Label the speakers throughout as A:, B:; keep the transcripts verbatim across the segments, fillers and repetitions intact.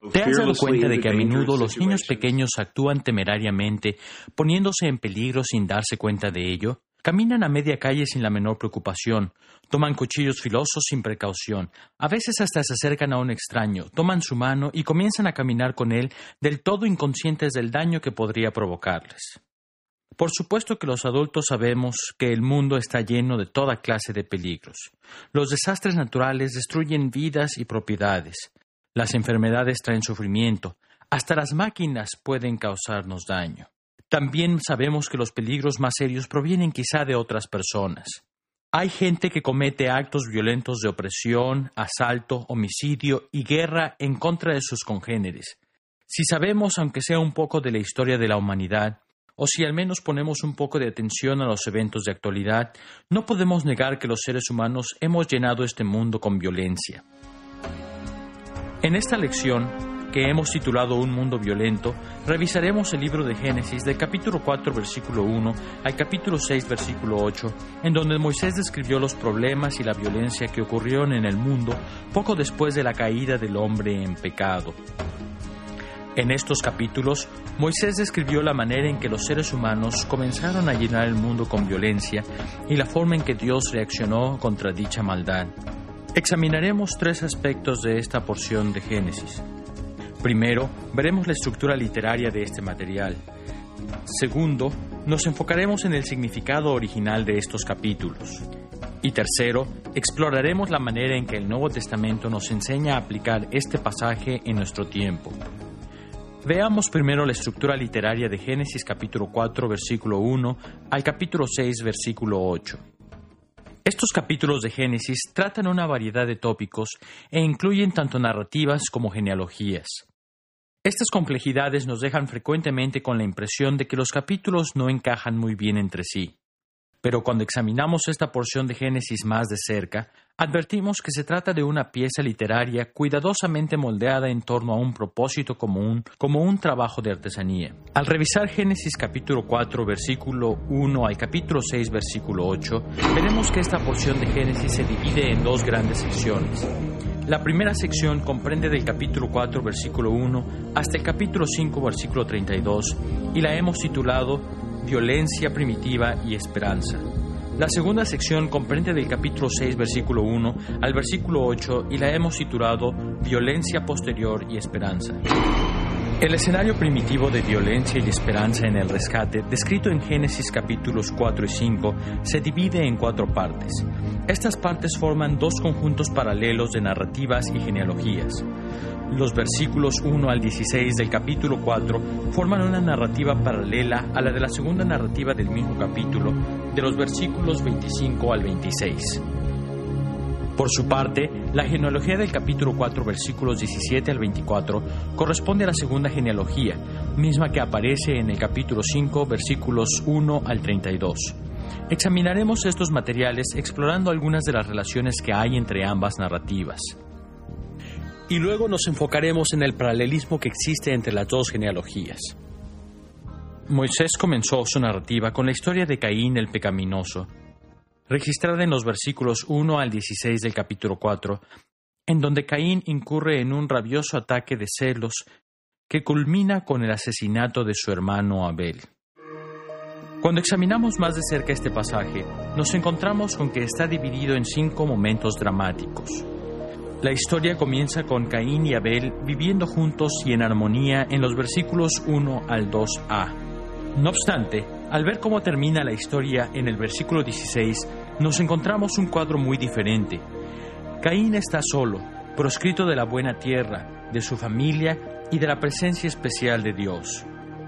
A: ¿Te has dado cuenta de que a menudo los niños pequeños actúan temerariamente, poniéndose en peligro sin darse cuenta de ello? Caminan a media calle sin la menor preocupación, toman cuchillos filosos sin precaución, a veces hasta se acercan a un extraño, toman su mano y comienzan a caminar con él del todo inconscientes del daño que podría provocarles. Por supuesto que los adultos sabemos que el mundo está lleno de toda clase de peligros. Los desastres naturales destruyen vidas y propiedades. Las enfermedades traen sufrimiento. Hasta las máquinas pueden causarnos daño. También sabemos que los peligros más serios provienen quizá de otras personas. Hay gente que comete actos violentos de opresión, asalto, homicidio y guerra en contra de sus congéneres. Si sabemos, aunque sea un poco de la historia de la humanidad, o si al menos ponemos un poco de atención a los eventos de actualidad, no podemos negar que los seres humanos hemos llenado este mundo con violencia. En esta lección, que hemos titulado Un mundo violento, revisaremos el libro de Génesis del capítulo cuatro, versículo uno, al capítulo seis, versículo ocho, en donde Moisés describió los problemas y la violencia que ocurrieron en el mundo poco después de la caída del hombre en pecado. En estos capítulos, Moisés describió la manera en que los seres humanos comenzaron a llenar el mundo con violencia y la forma en que Dios reaccionó contra dicha maldad. Examinaremos tres aspectos de esta porción de Génesis. Primero, veremos la estructura literaria de este material. Segundo, nos enfocaremos en el significado original de estos capítulos. Y tercero, exploraremos la manera en que el Nuevo Testamento nos enseña a aplicar este pasaje en nuestro tiempo. Veamos primero la estructura literaria de Génesis capítulo cuatro, versículo uno, al capítulo seis, versículo ocho. Estos capítulos de Génesis tratan una variedad de tópicos e incluyen tanto narrativas como genealogías. Estas complejidades nos dejan frecuentemente con la impresión de que los capítulos no encajan muy bien entre sí. Pero cuando examinamos esta porción de Génesis más de cerca, advertimos que se trata de una pieza literaria cuidadosamente moldeada en torno a un propósito común, como un trabajo de artesanía. Al revisar Génesis capítulo cuatro, versículo uno al capítulo seis, versículo ocho, veremos que esta porción de Génesis se divide en dos grandes secciones. La primera sección comprende del capítulo cuatro, versículo uno, hasta el capítulo cinco, versículo treinta y dos, y la hemos titulado Violencia primitiva y esperanza. La segunda sección comprende del capítulo seis, versículo uno, al versículo ocho, y la hemos titulado Violencia posterior y esperanza. El escenario primitivo de violencia y esperanza en el rescate, descrito en Génesis capítulos cuatro y cinco, se divide en cuatro partes. Estas partes forman dos conjuntos paralelos de narrativas y genealogías. Los versículos uno al dieciséis del capítulo cuatro forman una narrativa paralela a la de la segunda narrativa del mismo capítulo, de los versículos veinticinco al veintiséis. Por su parte, la genealogía del capítulo cuatro, versículos diecisiete al veinticuatro, corresponde a la segunda genealogía, misma que aparece en el capítulo cinco, versículos uno al treinta y dos. Examinaremos estos materiales explorando algunas de las relaciones que hay entre ambas narrativas. Y luego nos enfocaremos en el paralelismo que existe entre las dos genealogías. Moisés comenzó su narrativa con la historia de Caín el pecaminoso, registrada en los versículos uno al dieciséis del capítulo cuatro, en donde Caín incurre en un rabioso ataque de celos que culmina con el asesinato de su hermano Abel. Cuando examinamos más de cerca este pasaje, nos encontramos con que está dividido en cinco momentos dramáticos. La historia comienza con Caín y Abel viviendo juntos y en armonía en los versículos uno al dos a. No obstante, al ver cómo termina la historia en el versículo dieciséis, nos encontramos un cuadro muy diferente. Caín está solo, proscrito de la buena tierra, de su familia y de la presencia especial de Dios.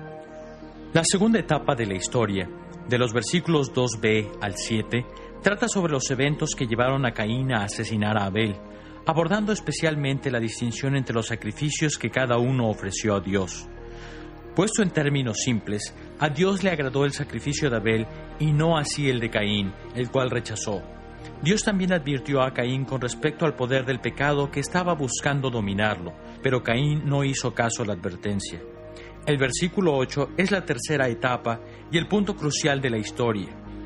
A: La segunda etapa de la historia, de los versículos dos b al siete, trata sobre los eventos que llevaron a Caín a asesinar a Abel, abordando especialmente la distinción entre los sacrificios que cada uno ofreció a Dios. Puesto en términos simples, a Dios le agradó el sacrificio de Abel y no así el de Caín, el cual rechazó. Dios también advirtió a Caín con respecto al poder del pecado que estaba buscando dominarlo, pero Caín no hizo caso a la advertencia. El versículo ocho es la tercera etapa y el punto crucial de la historia,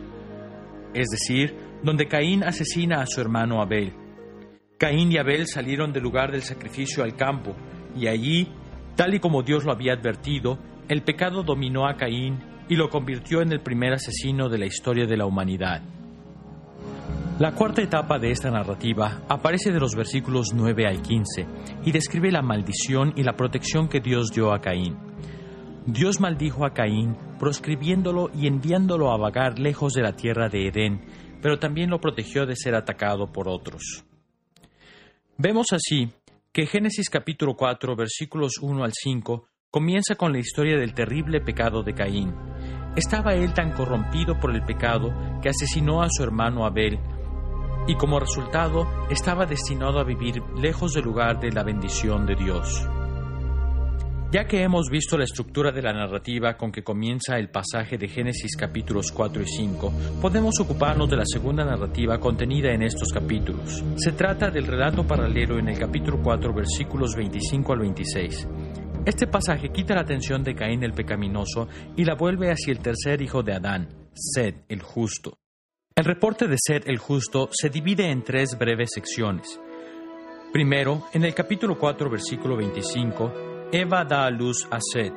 A: es decir, donde Caín asesina a su hermano Abel. Caín y Abel salieron del lugar del sacrificio al campo, Y allí, tal y como Dios lo había advertido, el pecado dominó a Caín y lo convirtió en el primer asesino de la historia de la humanidad. La cuarta etapa de esta narrativa aparece de los versículos nueve al quince y describe la maldición y la protección que Dios dio a Caín. Dios maldijo a Caín, proscribiéndolo y enviándolo a vagar lejos de la tierra de Edén, pero también lo protegió de ser atacado por otros. Vemos así que Génesis capítulo cuatro, versículos uno al cinco, comienza con la historia del terrible pecado de Caín. Estaba él tan corrompido por el pecado que asesinó a su hermano Abel, y como resultado estaba destinado a vivir lejos del lugar de la bendición de Dios. Ya que hemos visto la estructura de la narrativa con que comienza el pasaje de Génesis capítulos cuatro y cinco, podemos ocuparnos de la segunda narrativa contenida en estos capítulos. Se trata del relato paralelo en el capítulo cuatro, versículos veinticinco al veintiséis. Este pasaje quita la atención de Caín el pecaminoso y la vuelve hacia el tercer hijo de Adán, Set el justo. El reporte de Set el justo se divide en tres breves secciones. Primero, en el capítulo cuatro, versículo veinticinco, Eva da a luz a Set.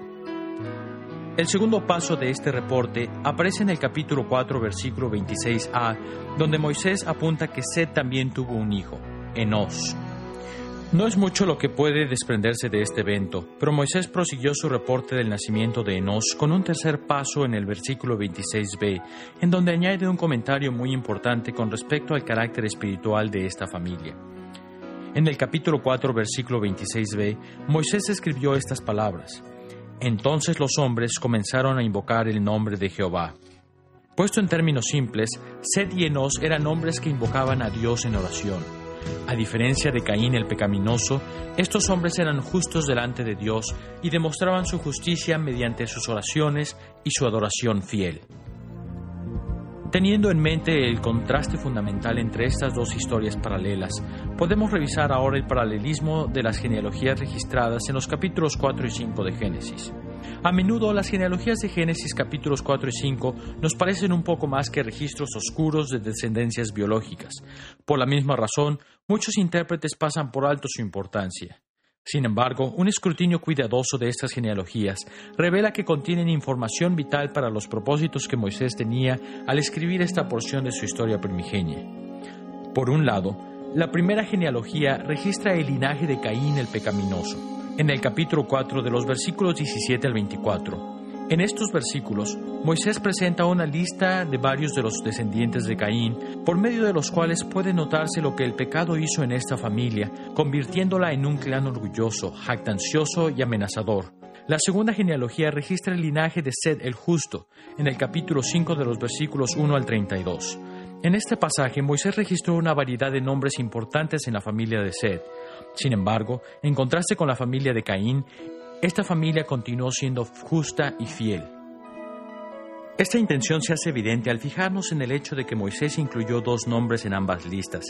A: El segundo paso de este reporte aparece en el capítulo cuatro, versículo veintiséis a, donde Moisés apunta que Set también tuvo un hijo, Enós. No es mucho lo que puede desprenderse de este evento, pero Moisés prosiguió su reporte del nacimiento de Enós con un tercer paso en el versículo veintiséis b, en donde añade un comentario muy importante con respecto al carácter espiritual de esta familia. En el capítulo cuatro, versículo veintiséis b, Moisés escribió estas palabras: Entonces los hombres comenzaron a invocar el nombre de Jehová. Puesto en términos simples, Set y Enós eran hombres que invocaban a Dios en oración. A diferencia de Caín el pecaminoso, estos hombres eran justos delante de Dios y demostraban su justicia mediante sus oraciones y su adoración fiel. Teniendo en mente el contraste fundamental entre estas dos historias paralelas, podemos revisar ahora el paralelismo de las genealogías registradas en los capítulos cuatro y cinco de Génesis. A menudo las genealogías de Génesis capítulos cuatro y cinco nos parecen un poco más que registros oscuros de descendencias biológicas. Por la misma razón, muchos intérpretes pasan por alto su importancia. Sin embargo, un escrutinio cuidadoso de estas genealogías revela que contienen información vital para los propósitos que Moisés tenía al escribir esta porción de su historia primigenia. Por un lado, la primera genealogía registra el linaje de Caín el pecaminoso, en el capítulo cuatro de los versículos diecisiete al veinticuatro. En estos versículos, Moisés presenta una lista de varios de los descendientes de Caín, por medio de los cuales puede notarse lo que el pecado hizo en esta familia, convirtiéndola en un clan orgulloso, jactancioso y amenazador. La segunda genealogía registra el linaje de Set el justo, en el capítulo cinco de los versículos uno al treinta y dos. En este pasaje, Moisés registró una variedad de nombres importantes en la familia de Set. Sin embargo, en contraste con la familia de Caín, esta familia continuó siendo justa y fiel. Esta intención se hace evidente al fijarnos en el hecho de que Moisés incluyó dos nombres en ambas listas.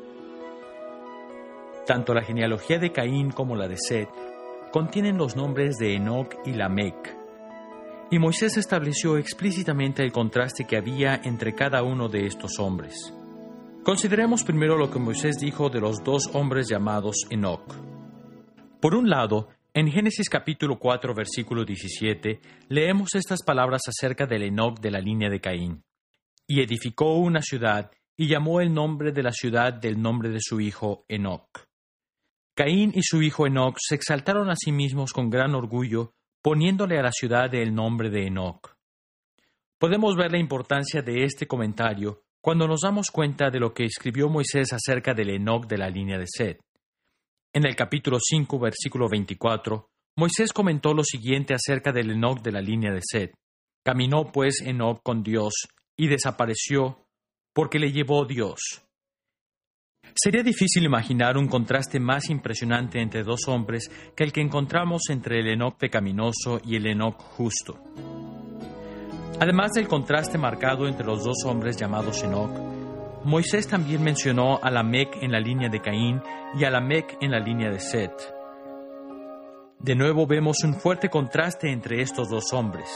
A: Tanto la genealogía de Caín como la de Set contienen los nombres de Enoc y Lamec, y Moisés estableció explícitamente el contraste que había entre cada uno de estos hombres. Consideremos primero lo que Moisés dijo de los dos hombres llamados Enoc. Por un lado, en Génesis capítulo cuatro, versículo diecisiete, leemos estas palabras acerca del Enoc de la línea de Caín. Y edificó una ciudad, y llamó el nombre de la ciudad del nombre de su hijo Enoc. Caín y su hijo Enoc se exaltaron a sí mismos con gran orgullo, poniéndole a la ciudad el nombre de Enoc. Podemos ver la importancia de este comentario cuando nos damos cuenta de lo que escribió Moisés acerca del Enoc de la línea de Set. En el capítulo cinco, versículo veinticuatro, Moisés comentó lo siguiente acerca del Enoc de la línea de Set. Caminó pues Enoc con Dios y desapareció porque le llevó Dios. Sería difícil imaginar un contraste más impresionante entre dos hombres que el que encontramos entre el Enoc pecaminoso y el Enoc justo. Además del contraste marcado entre los dos hombres llamados Enoc, Moisés también mencionó a Lamec en la línea de Caín y a Lamec en la línea de Set. De nuevo vemos un fuerte contraste entre estos dos hombres.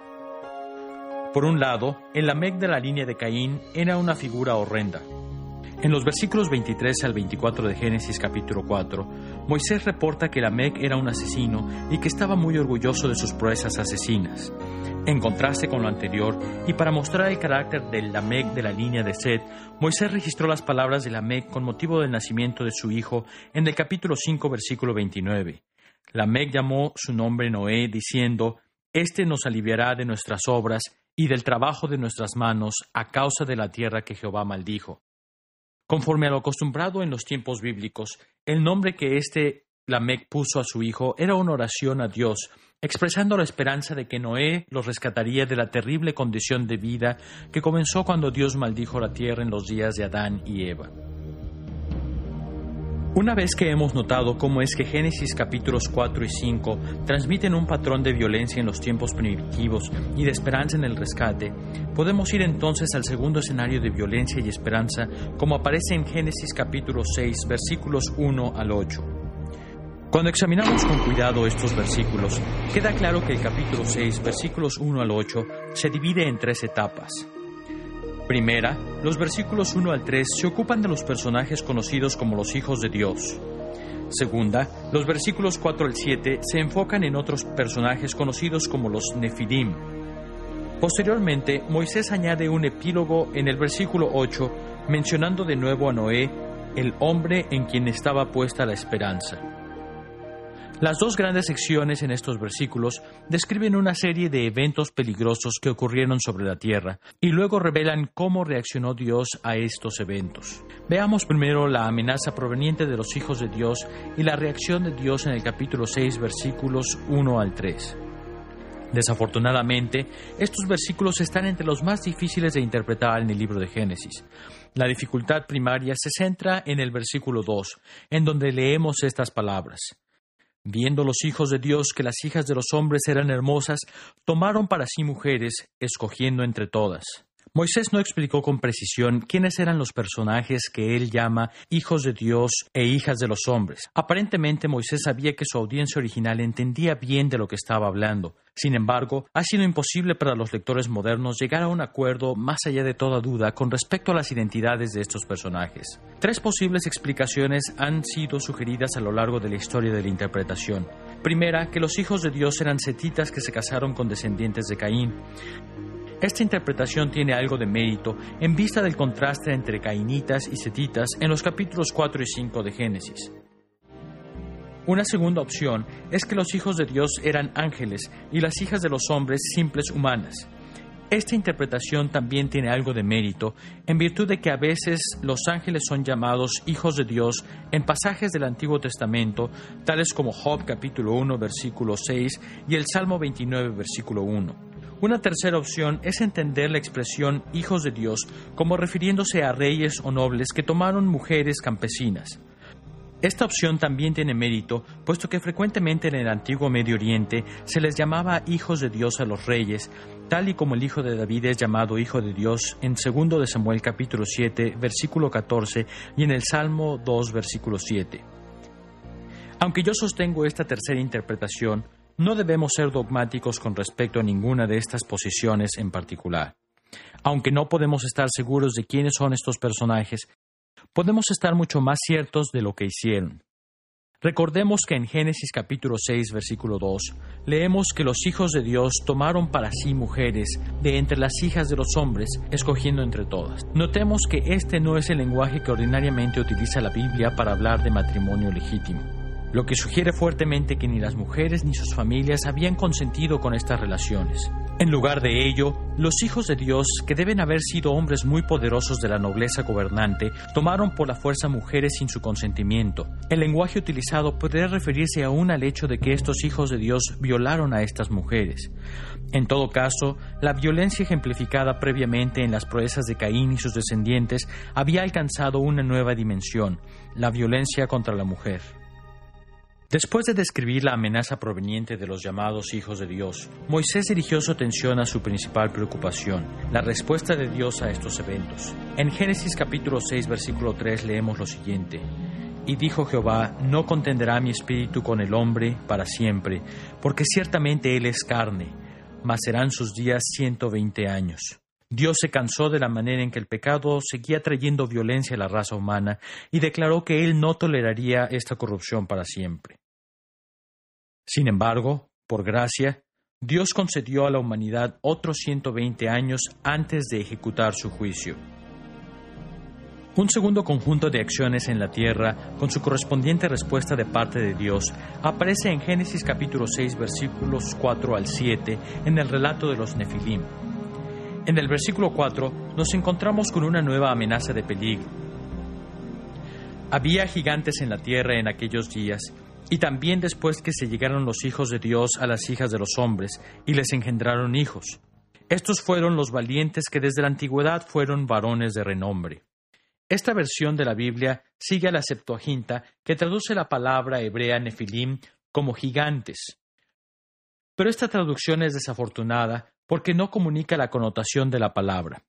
A: Por un lado, el Lamec de la línea de Caín era una figura horrenda. En los versículos veintitrés al veinticuatro de Génesis capítulo cuatro, Moisés reporta que Lamec era un asesino y que estaba muy orgulloso de sus proezas asesinas. En contraste con lo anterior, y para mostrar el carácter del Lamec de la línea de Set, Moisés registró las palabras de Lamec con motivo del nacimiento de su hijo en el capítulo cinco, versículo veintinueve. Lamec llamó su nombre Noé, diciendo: «Este nos aliviará de nuestras obras y del trabajo de nuestras manos a causa de la tierra que Jehová maldijo». Conforme a lo acostumbrado en los tiempos bíblicos, el nombre que este Lamec puso a su hijo era una oración a Dios, expresando la esperanza de que Noé los rescataría de la terrible condición de vida que comenzó cuando Dios maldijo la tierra en los días de Adán y Eva. Una vez que hemos notado cómo es que Génesis capítulos cuatro y cinco transmiten un patrón de violencia en los tiempos primitivos y de esperanza en el rescate, podemos ir entonces al segundo escenario de violencia y esperanza, como aparece en Génesis capítulo seis, versículos uno al ocho. Cuando examinamos con cuidado estos versículos, queda claro que el capítulo seis, versículos uno al ocho, se divide en tres etapas. Primera, los versículos uno al tres se ocupan de los personajes conocidos como los hijos de Dios. Segunda, los versículos cuatro al siete se enfocan en otros personajes conocidos como los Nefilim. Posteriormente, Moisés añade un epílogo en el versículo ocho, mencionando de nuevo a Noé, el hombre en quien estaba puesta la esperanza. Las dos grandes secciones en estos versículos describen una serie de eventos peligrosos que ocurrieron sobre la tierra y luego revelan cómo reaccionó Dios a estos eventos. Veamos primero la amenaza proveniente de los hijos de Dios y la reacción de Dios en el capítulo seis, versículos uno al tres. Desafortunadamente, estos versículos están entre los más difíciles de interpretar en el libro de Génesis. La dificultad primaria se centra en el versículo dos, en donde leemos estas palabras: «Viendo los hijos de Dios que las hijas de los hombres eran hermosas, tomaron para sí mujeres, escogiendo entre todas». Moisés no explicó con precisión quiénes eran los personajes que él llama hijos de Dios e hijas de los hombres. Aparentemente Moisés sabía que su audiencia original entendía bien de lo que estaba hablando. Sin embargo, ha sido imposible para los lectores modernos llegar a un acuerdo más allá de toda duda con respecto a las identidades de estos personajes. Tres posibles explicaciones han sido sugeridas a lo largo de la historia de la interpretación. Primera, que los hijos de Dios eran setitas que se casaron con descendientes de Caín. Esta interpretación tiene algo de mérito en vista del contraste entre cainitas y setitas en los capítulos cuatro y cinco de Génesis. Una segunda opción es que los hijos de Dios eran ángeles y las hijas de los hombres simples humanas. Esta interpretación también tiene algo de mérito en virtud de que a veces los ángeles son llamados hijos de Dios en pasajes del Antiguo Testamento, tales como Job capítulo uno versículo seis y el Salmo veintinueve versículo uno. Una tercera opción es entender la expresión hijos de Dios como refiriéndose a reyes o nobles que tomaron mujeres campesinas. Esta opción también tiene mérito, puesto que frecuentemente en el antiguo Medio Oriente se les llamaba hijos de Dios a los reyes, tal y como el hijo de David es llamado hijo de Dios en segundo de Samuel capítulo siete, versículo catorce y en el Salmo dos, versículo siete. Aunque yo sostengo esta tercera interpretación, no debemos ser dogmáticos con respecto a ninguna de estas posiciones en particular. Aunque no podemos estar seguros de quiénes son estos personajes, podemos estar mucho más ciertos de lo que hicieron. Recordemos que en Génesis capítulo seis, versículo dos, leemos que los hijos de Dios tomaron para sí mujeres de entre las hijas de los hombres, escogiendo entre todas. Notemos que este no es el lenguaje que ordinariamente utiliza la Biblia para hablar de matrimonio legítimo, lo que sugiere fuertemente que ni las mujeres ni sus familias habían consentido con estas relaciones. En lugar de ello, los hijos de Dios, que deben haber sido hombres muy poderosos de la nobleza gobernante, tomaron por la fuerza mujeres sin su consentimiento. El lenguaje utilizado podría referirse aún al hecho de que estos hijos de Dios violaron a estas mujeres. En todo caso, la violencia ejemplificada previamente en las proezas de Caín y sus descendientes había alcanzado una nueva dimensión: la violencia contra la mujer. Después de describir la amenaza proveniente de los llamados hijos de Dios, Moisés dirigió su atención a su principal preocupación, la respuesta de Dios a estos eventos. En Génesis capítulo seis, versículo tres leemos lo siguiente: «Y dijo Jehová, no contenderá mi espíritu con el hombre para siempre, porque ciertamente él es carne, mas serán sus días ciento veinte años». Dios se cansó de la manera en que el pecado seguía trayendo violencia a la raza humana y declaró que Él no toleraría esta corrupción para siempre. Sin embargo, por gracia, Dios concedió a la humanidad otros ciento veinte años antes de ejecutar su juicio. Un segundo conjunto de acciones en la tierra, con su correspondiente respuesta de parte de Dios, aparece en Génesis capítulo seis, versículos cuatro al siete, en el relato de los Nefilim. En el versículo cuatro nos encontramos con una nueva amenaza de peligro. Había gigantes en la tierra en aquellos días, y también después que se llegaron los hijos de Dios a las hijas de los hombres, y les engendraron hijos. Estos fueron los valientes que desde la antigüedad fueron varones de renombre. Esta versión de la Biblia sigue a la Septuaginta, que traduce la palabra hebrea Nefilim como gigantes. Pero esta traducción es desafortunada porque no comunica la connotación de la palabra.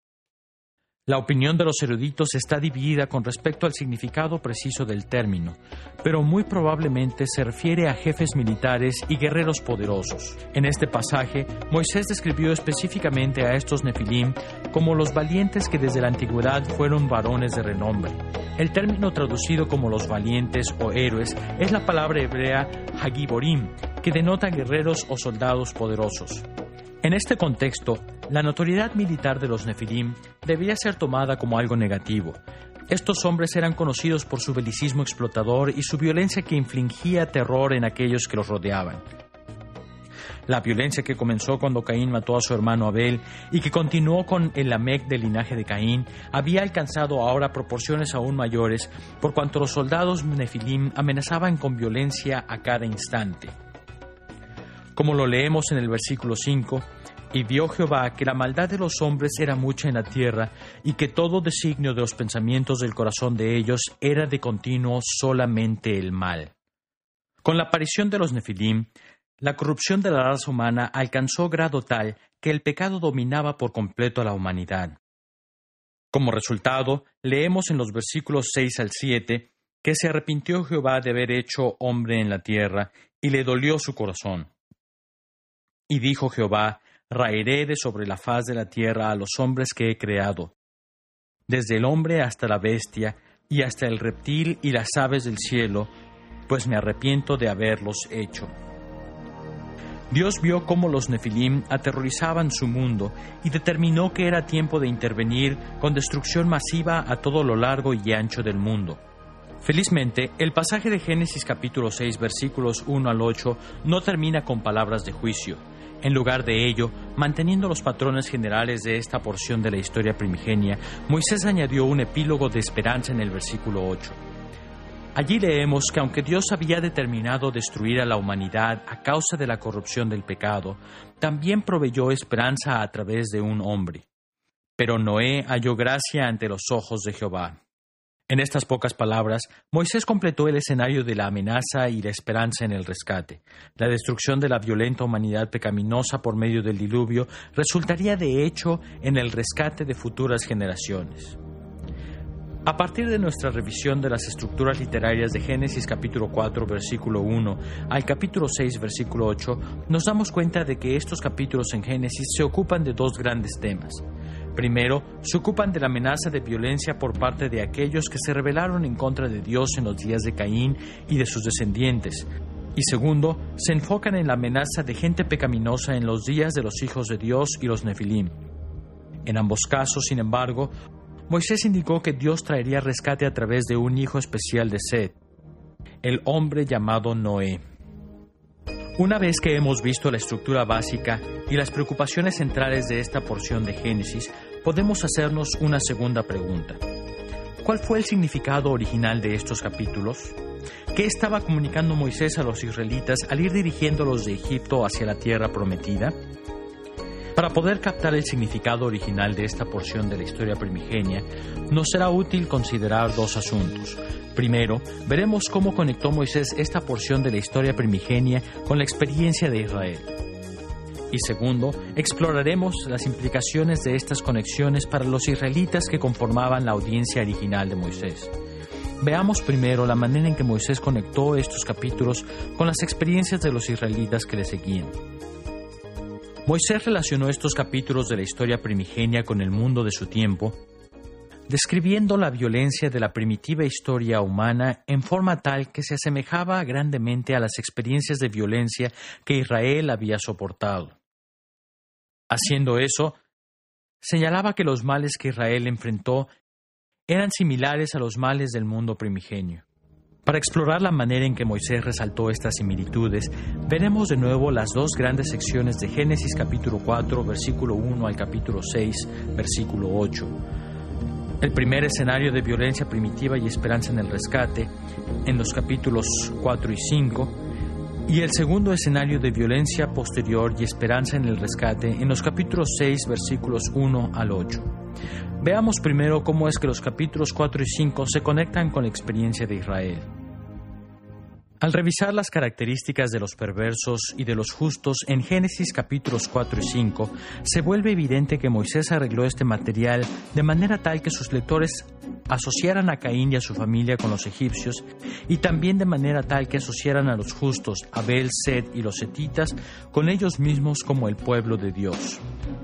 A: La opinión de los eruditos está dividida con respecto al significado preciso del término, pero muy probablemente se refiere a jefes militares y guerreros poderosos. En este pasaje, Moisés describió específicamente a estos Nefilim como los valientes que desde la antigüedad fueron varones de renombre. El término traducido como los valientes o héroes es la palabra hebrea Hagiborim, que denota guerreros o soldados poderosos. En este contexto, la notoriedad militar de los Nefilim debía ser tomada como algo negativo. Estos hombres eran conocidos por su belicismo explotador y su violencia que infligía terror en aquellos que los rodeaban. La violencia que comenzó cuando Caín mató a su hermano Abel y que continuó con el Lamec del linaje de Caín había alcanzado ahora proporciones aún mayores por cuanto los soldados Nefilim amenazaban con violencia a cada instante. Como lo leemos en el versículo cinco, y vio Jehová que la maldad de los hombres era mucha en la tierra, y que todo designio de los pensamientos del corazón de ellos era de continuo solamente el mal. Con la aparición de los Nefilim, la corrupción de la raza humana alcanzó grado tal que el pecado dominaba por completo a la humanidad. Como resultado, leemos en los versículos seis al siete que se arrepintió Jehová de haber hecho hombre en la tierra, y le dolió su corazón. Y dijo Jehová: raeré de sobre la faz de la tierra a los hombres que he creado, desde el hombre hasta la bestia, y hasta el reptil y las aves del cielo, pues me arrepiento de haberlos hecho. Dios vio cómo los Nefilim aterrorizaban su mundo y determinó que era tiempo de intervenir con destrucción masiva a todo lo largo y ancho del mundo. Felizmente, el pasaje de Génesis capítulo seis, versículos uno al ocho, no termina con palabras de juicio. En lugar de ello, manteniendo los patrones generales de esta porción de la historia primigenia, Moisés añadió un epílogo de esperanza en el versículo ocho. Allí leemos que aunque Dios había determinado destruir a la humanidad a causa de la corrupción del pecado, también proveyó esperanza a través de un hombre. Pero Noé halló gracia ante los ojos de Jehová. En estas pocas palabras, Moisés completó el escenario de la amenaza y la esperanza en el rescate. La destrucción de la violenta humanidad pecaminosa por medio del diluvio resultaría de hecho en el rescate de futuras generaciones. A partir de nuestra revisión de las estructuras literarias de Génesis capítulo cuatro, versículo uno, al capítulo seis, versículo ocho, nos damos cuenta de que estos capítulos en Génesis se ocupan de dos grandes temas. Primero, se ocupan de la amenaza de violencia por parte de aquellos que se rebelaron en contra de Dios en los días de Caín y de sus descendientes. Y segundo, se enfocan en la amenaza de gente pecaminosa en los días de los hijos de Dios y los Nefilim. En ambos casos, sin embargo, Moisés indicó que Dios traería rescate a través de un hijo especial de Set, el hombre llamado Noé. Una vez que hemos visto la estructura básica y las preocupaciones centrales de esta porción de Génesis, podemos hacernos una segunda pregunta. ¿Cuál fue el significado original de estos capítulos? ¿Qué estaba comunicando Moisés a los israelitas al ir dirigiéndolos de Egipto hacia la tierra prometida? Para poder captar el significado original de esta porción de la historia primigenia, nos será útil considerar dos asuntos. Primero, veremos cómo conectó Moisés esta porción de la historia primigenia con la experiencia de Israel. Y segundo, exploraremos las implicaciones de estas conexiones para los israelitas que conformaban la audiencia original de Moisés. Veamos primero la manera en que Moisés conectó estos capítulos con las experiencias de los israelitas que le seguían. Moisés relacionó estos capítulos de la historia primigenia con el mundo de su tiempo, describiendo la violencia de la primitiva historia humana en forma tal que se asemejaba grandemente a las experiencias de violencia que Israel había soportado. Haciendo eso, señalaba que los males que Israel enfrentó eran similares a los males del mundo primigenio. Para explorar la manera en que Moisés resaltó estas similitudes, veremos de nuevo las dos grandes secciones de Génesis capítulo cuatro, versículo uno al capítulo seis, versículo ocho. El primer escenario de violencia primitiva y esperanza en el rescate, en los capítulos cuatro y cinco, y el segundo escenario de violencia posterior y esperanza en el rescate, en los capítulos seis, versículos uno al ocho. Veamos primero cómo es que los capítulos cuatro y cinco se conectan con la experiencia de Israel. Al revisar las características de los perversos y de los justos en Génesis capítulos cuatro y cinco, se vuelve evidente que Moisés arregló este material de manera tal que sus lectores asociaran a Caín y a su familia con los egipcios, y también de manera tal que asociaran a los justos, Abel, Set y los setitas, con ellos mismos como el pueblo de Dios.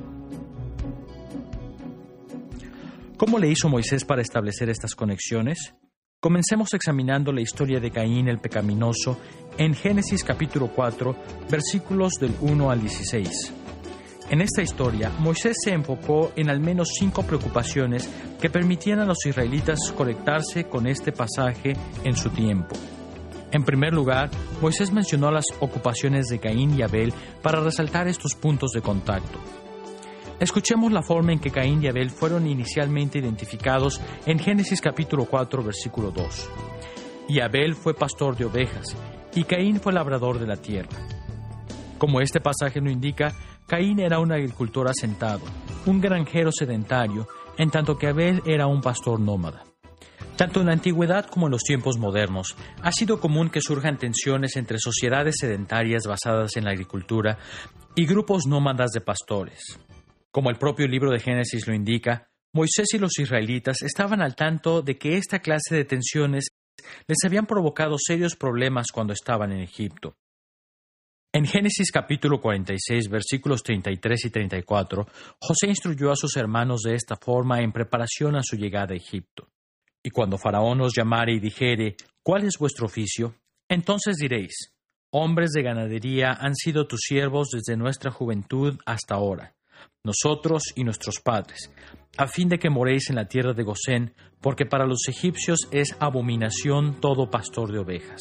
A: ¿Cómo le hizo Moisés para establecer estas conexiones? Comencemos examinando la historia de Caín el pecaminoso en Génesis capítulo cuatro, versículos del uno al dieciséis. En esta historia, Moisés se enfocó en al menos cinco preocupaciones que permitían a los israelitas conectarse con este pasaje en su tiempo. En primer lugar, Moisés mencionó las ocupaciones de Caín y Abel para resaltar estos puntos de contacto. Escuchemos la forma en que Caín y Abel fueron inicialmente identificados en Génesis capítulo cuatro, versículo dos. Y Abel fue pastor de ovejas, y Caín fue labrador de la tierra. Como este pasaje lo indica, Caín era un agricultor asentado, un granjero sedentario, en tanto que Abel era un pastor nómada. Tanto en la antigüedad como en los tiempos modernos, ha sido común que surjan tensiones entre sociedades sedentarias basadas en la agricultura y grupos nómadas de pastores. Como el propio libro de Génesis lo indica, Moisés y los israelitas estaban al tanto de que esta clase de tensiones les habían provocado serios problemas cuando estaban en Egipto. En Génesis capítulo cuarenta y seis, versículos treinta y tres y treinta y cuatro, José instruyó a sus hermanos de esta forma en preparación a su llegada a Egipto. Y cuando Faraón os llamare y dijere, ¿cuál es vuestro oficio? Entonces diréis, hombres de ganadería han sido tus siervos desde nuestra juventud hasta ahora, nosotros y nuestros padres, a fin de que moréis en la tierra de Gosén, porque para los egipcios es abominación todo pastor de ovejas.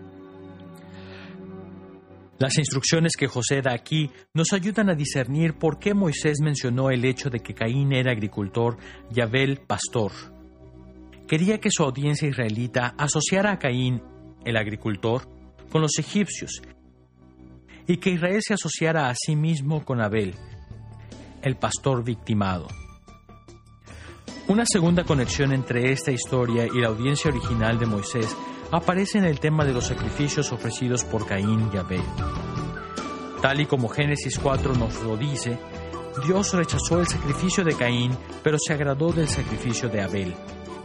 A: Las instrucciones que José da aquí nos ayudan a discernir por qué Moisés mencionó el hecho de que Caín era agricultor y Abel pastor. Quería que su audiencia israelita asociara a Caín, el agricultor, con los egipcios, y que Israel se asociara a sí mismo con Abel, el pastor victimado. Una segunda conexión entre esta historia y la audiencia original de Moisés aparece en el tema de los sacrificios ofrecidos por Caín y Abel. Tal y como Génesis cuatro nos lo dice, Dios rechazó el sacrificio de Caín, pero se agradó del sacrificio de Abel.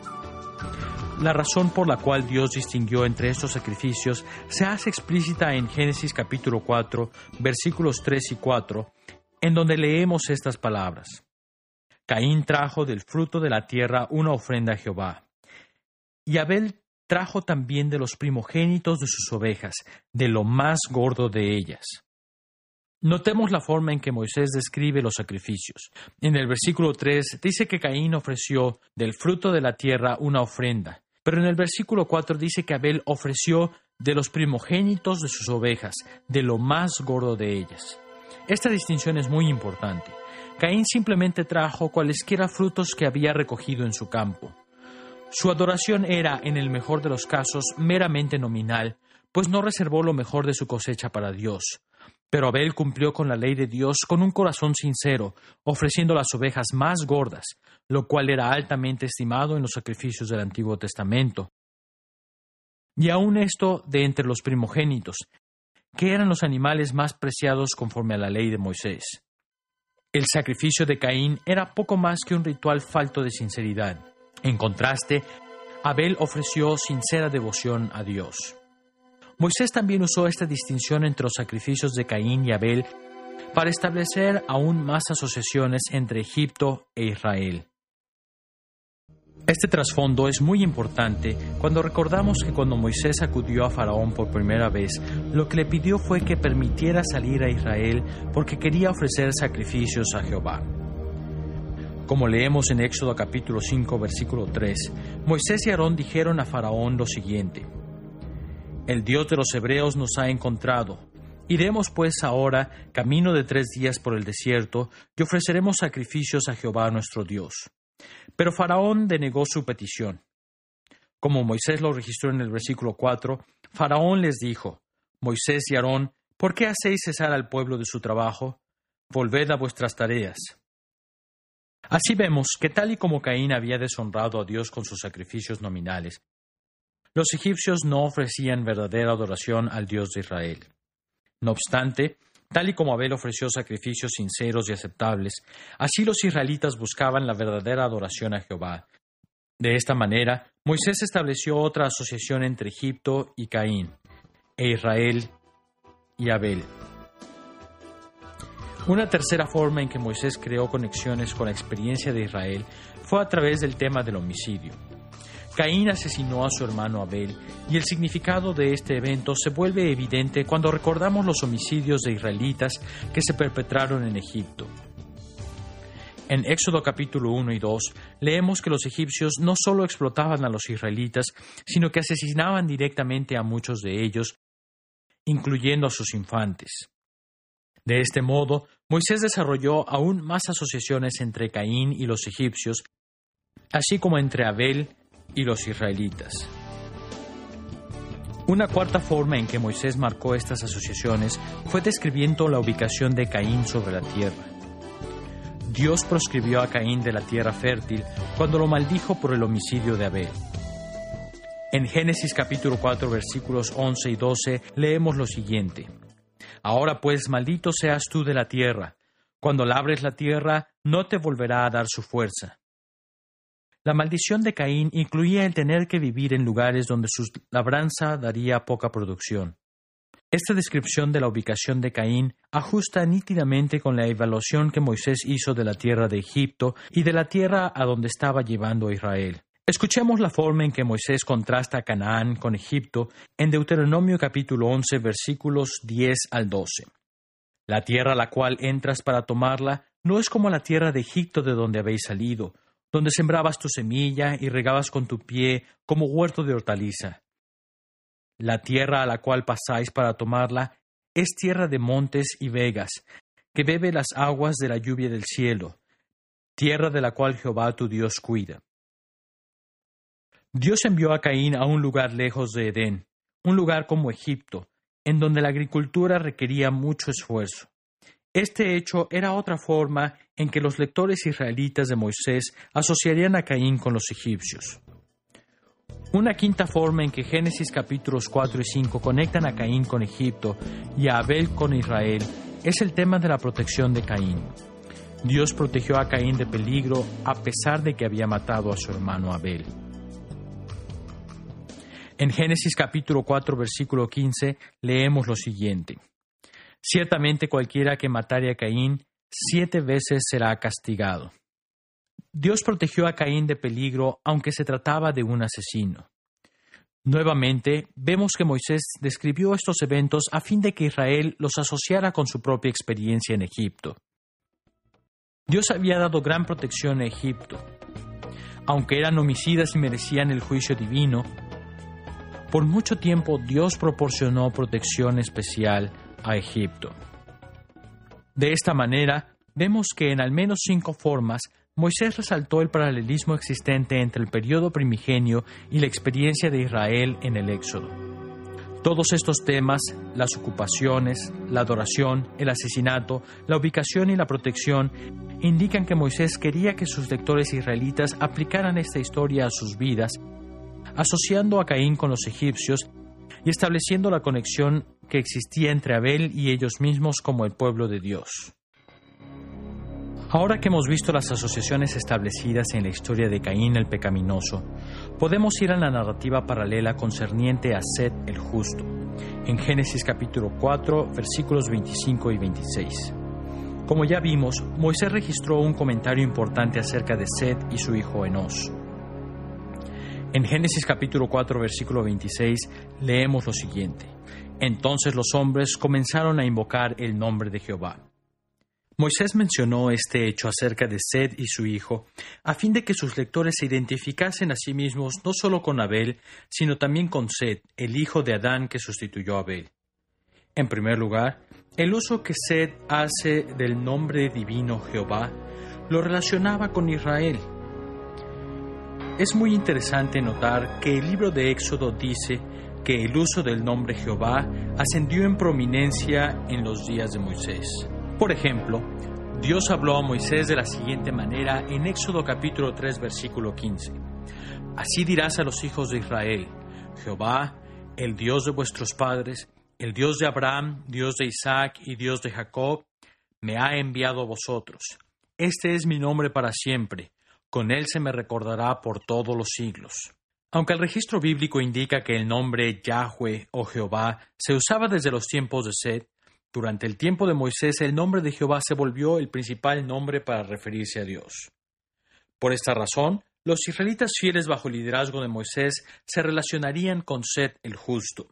A: La razón por la cual Dios distinguió entre estos sacrificios se hace explícita en Génesis capítulo cuatro, versículos tres y cuatro, en donde leemos estas palabras. Caín trajo del fruto de la tierra una ofrenda a Jehová, y Abel trajo también de los primogénitos de sus ovejas, de lo más gordo de ellas. Notemos la forma en que Moisés describe los sacrificios. En el versículo tres dice que Caín ofreció del fruto de la tierra una ofrenda, pero en el versículo cuatro dice que Abel ofreció de los primogénitos de sus ovejas, de lo más gordo de ellas. Esta distinción es muy importante. Caín simplemente trajo cualesquiera frutos que había recogido en su campo. Su adoración era, en el mejor de los casos, meramente nominal, pues no reservó lo mejor de su cosecha para Dios. Pero Abel cumplió con la ley de Dios con un corazón sincero, ofreciendo las ovejas más gordas, lo cual era altamente estimado en los sacrificios del Antiguo Testamento. Y aun esto de entre los primogénitos, que eran los animales más preciados conforme a la ley de Moisés. El sacrificio de Caín era poco más que un ritual falto de sinceridad. En contraste, Abel ofreció sincera devoción a Dios. Moisés también usó esta distinción entre los sacrificios de Caín y Abel para establecer aún más asociaciones entre Egipto e Israel. Este trasfondo es muy importante cuando recordamos que cuando Moisés acudió a Faraón por primera vez, lo que le pidió fue que permitiera salir a Israel porque quería ofrecer sacrificios a Jehová. Como leemos en Éxodo capítulo cinco, versículo tres, Moisés y Aarón dijeron a Faraón lo siguiente: «El Dios de los hebreos nos ha encontrado. Iremos pues ahora camino de tres días por el desierto y ofreceremos sacrificios a Jehová nuestro Dios». Pero Faraón denegó su petición. Como Moisés lo registró en el versículo cuatro, Faraón les dijo: «Moisés y Aarón, ¿por qué hacéis cesar al pueblo de su trabajo? Volved a vuestras tareas». Así vemos que tal y como Caín había deshonrado a Dios con sus sacrificios nominales, los egipcios no ofrecían verdadera adoración al Dios de Israel. No obstante, tal y como Abel ofreció sacrificios sinceros y aceptables, así los israelitas buscaban la verdadera adoración a Jehová. De esta manera, Moisés estableció otra asociación entre Egipto y Caín, e Israel y Abel. Una tercera forma en que Moisés creó conexiones con la experiencia de Israel fue a través del tema del homicidio. Caín asesinó a su hermano Abel, y el significado de este evento se vuelve evidente cuando recordamos los homicidios de israelitas que se perpetraron en Egipto. En Éxodo capítulo uno y dos leemos que los egipcios no solo explotaban a los israelitas, sino que asesinaban directamente a muchos de ellos, incluyendo a sus infantes. De este modo, Moisés desarrolló aún más asociaciones entre Caín y los egipcios, así como entre Abel y los israelitas. Una cuarta forma en que Moisés marcó estas asociaciones fue describiendo la ubicación de Caín sobre la tierra. Dios proscribió a Caín de la tierra fértil cuando lo maldijo por el homicidio de Abel. En Génesis capítulo cuatro versículos once y doce leemos lo siguiente: «Ahora pues maldito seas tú de la tierra. Cuando labres la tierra, no te volverá a dar su fuerza». La maldición de Caín incluía el tener que vivir en lugares donde su labranza daría poca producción. Esta descripción de la ubicación de Caín ajusta nítidamente con la evaluación que Moisés hizo de la tierra de Egipto y de la tierra a donde estaba llevando a Israel. Escuchemos la forma en que Moisés contrasta a Canaán con Egipto en Deuteronomio capítulo once, versículos diez al doce. «La tierra a la cual entras para tomarla no es como la tierra de Egipto de donde habéis salido, donde sembrabas tu semilla y regabas con tu pie como huerto de hortaliza. La tierra a la cual pasáis para tomarla es tierra de montes y vegas, que bebe las aguas de la lluvia del cielo, tierra de la cual Jehová tu Dios cuida». Dios envió a Caín a un lugar lejos de Edén, un lugar como Egipto, en donde la agricultura requería mucho esfuerzo. Este hecho era otra forma en que los lectores israelitas de Moisés asociarían a Caín con los egipcios. Una quinta forma en que Génesis capítulos cuatro y cinco conectan a Caín con Egipto y a Abel con Israel es el tema de la protección de Caín. Dios protegió a Caín de peligro a pesar de que había matado a su hermano Abel. En Génesis capítulo cuatro, versículo quince, leemos lo siguiente: «Ciertamente cualquiera que matare a Caín, siete veces será castigado». Dios protegió a Caín de peligro, aunque se trataba de un asesino. Nuevamente, vemos que Moisés describió estos eventos a fin de que Israel los asociara con su propia experiencia en Egipto. Dios había dado gran protección a Egipto. Aunque eran homicidas y merecían el juicio divino, por mucho tiempo Dios proporcionó protección especial a Egipto. De esta manera, vemos que en al menos cinco formas, Moisés resaltó el paralelismo existente entre el periodo primigenio y la experiencia de Israel en el Éxodo. Todos estos temas, las ocupaciones, la adoración, el asesinato, la ubicación y la protección, indican que Moisés quería que sus lectores israelitas aplicaran esta historia a sus vidas, asociando a Caín con los egipcios y estableciendo la conexión que existía entre Abel y ellos mismos como el pueblo de Dios. Ahora que hemos visto las asociaciones establecidas en la historia de Caín el pecaminoso, podemos ir a la narrativa paralela concerniente a Set el justo, en Génesis capítulo cuatro, versículos veinticinco y veintiséis. Como ya vimos, Moisés registró un comentario importante acerca de Set y su hijo Enos. En Génesis capítulo cuatro, versículo veintiséis, leemos lo siguiente: Entonces los hombres comenzaron a invocar el nombre de Jehová. Moisés mencionó este hecho acerca de Set y su hijo, a fin de que sus lectores se identificasen a sí mismos no solo con Abel, sino también con Set, el hijo de Adán que sustituyó a Abel. En primer lugar, el uso que Set hace del nombre divino Jehová lo relacionaba con Israel. Es muy interesante notar que el libro de Éxodo dice que el uso del nombre Jehová ascendió en prominencia en los días de Moisés. Por ejemplo, Dios habló a Moisés de la siguiente manera en Éxodo capítulo tres, versículo quince. Así dirás a los hijos de Israel: Jehová, el Dios de vuestros padres, el Dios de Abraham, Dios de Isaac y Dios de Jacob, me ha enviado a vosotros. Este es mi nombre para siempre. Con él se me recordará por todos los siglos. Aunque el registro bíblico indica que el nombre Yahweh o Jehová se usaba desde los tiempos de Set, durante el tiempo de Moisés el nombre de Jehová se volvió el principal nombre para referirse a Dios. Por esta razón, los israelitas fieles bajo el liderazgo de Moisés se relacionarían con Set el justo.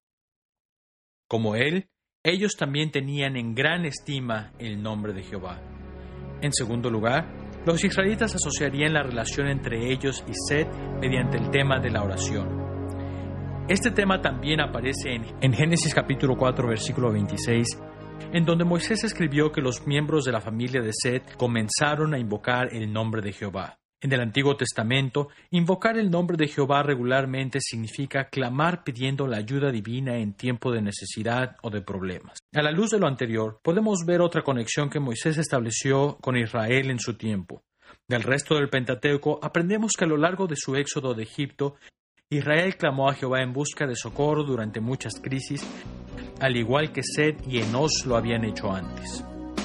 A: Como él, ellos también tenían en gran estima el nombre de Jehová. En segundo lugar, los israelitas asociarían la relación entre ellos y Set mediante el tema de la oración. Este tema también aparece en, en Génesis capítulo cuatro, versículo veintiséis, en donde Moisés escribió que los miembros de la familia de Set comenzaron a invocar el nombre de Jehová. En el Antiguo Testamento, invocar el nombre de Jehová regularmente significa clamar pidiendo la ayuda divina en tiempo de necesidad o de problemas. A la luz de lo anterior, podemos ver otra conexión que Moisés estableció con Israel en su tiempo. Del resto del Pentateuco, aprendemos que a lo largo de su éxodo de Egipto, Israel clamó a Jehová en busca de socorro durante muchas crisis, al igual que Set y Enos lo habían hecho antes.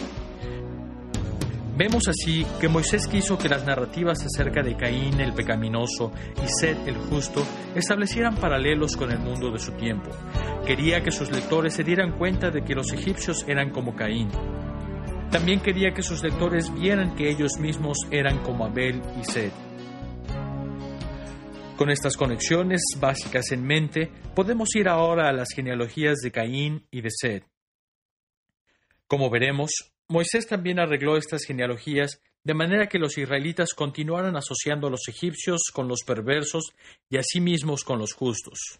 A: Vemos así que Moisés quiso que las narrativas acerca de Caín el pecaminoso y Set el justo establecieran paralelos con el mundo de su tiempo. Quería que sus lectores se dieran cuenta de que los egipcios eran como Caín. También quería que sus lectores vieran que ellos mismos eran como Abel y Set. Con estas conexiones básicas en mente, podemos ir ahora a las genealogías de Caín y de Set. Como veremos, Moisés también arregló estas genealogías de manera que los israelitas continuaran asociando a los egipcios con los perversos y a sí mismos con los justos.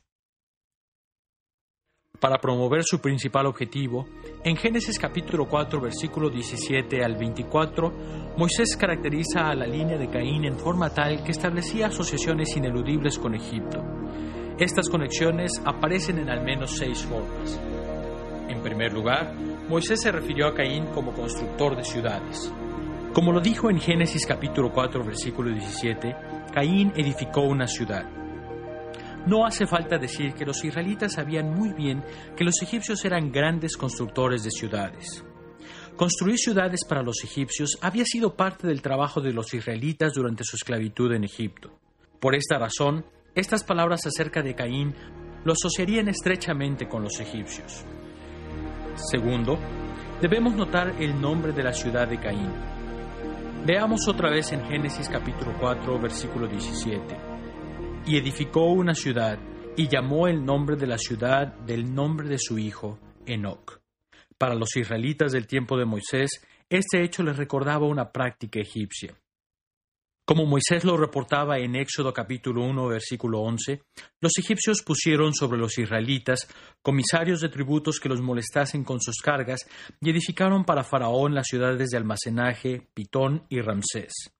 A: Para promover su principal objetivo, en Génesis capítulo cuatro, versículo diecisiete al veinticuatro, Moisés caracteriza a la línea de Caín en forma tal que establecía asociaciones ineludibles con Egipto. Estas conexiones aparecen en al menos seis formas. En primer lugar, Moisés se refirió a Caín como constructor de ciudades. Como lo dijo en Génesis capítulo cuatro, versículo diecisiete, Caín edificó una ciudad. No hace falta decir que los israelitas sabían muy bien que los egipcios eran grandes constructores de ciudades. Construir ciudades para los egipcios había sido parte del trabajo de los israelitas durante su esclavitud en Egipto. Por esta razón, estas palabras acerca de Caín lo asociarían estrechamente con los egipcios. Segundo, debemos notar el nombre de la ciudad de Caín. Veamos otra vez en Génesis capítulo cuatro, versículo diecisiete. Y edificó una ciudad, y llamó el nombre de la ciudad del nombre de su hijo, Enoc. Para los israelitas del tiempo de Moisés, este hecho les recordaba una práctica egipcia. Como Moisés lo reportaba en Éxodo capítulo uno, versículo once, los egipcios pusieron sobre los israelitas comisarios de tributos que los molestasen con sus cargas y edificaron para Faraón las ciudades de almacenaje, Pitón y Ramsés.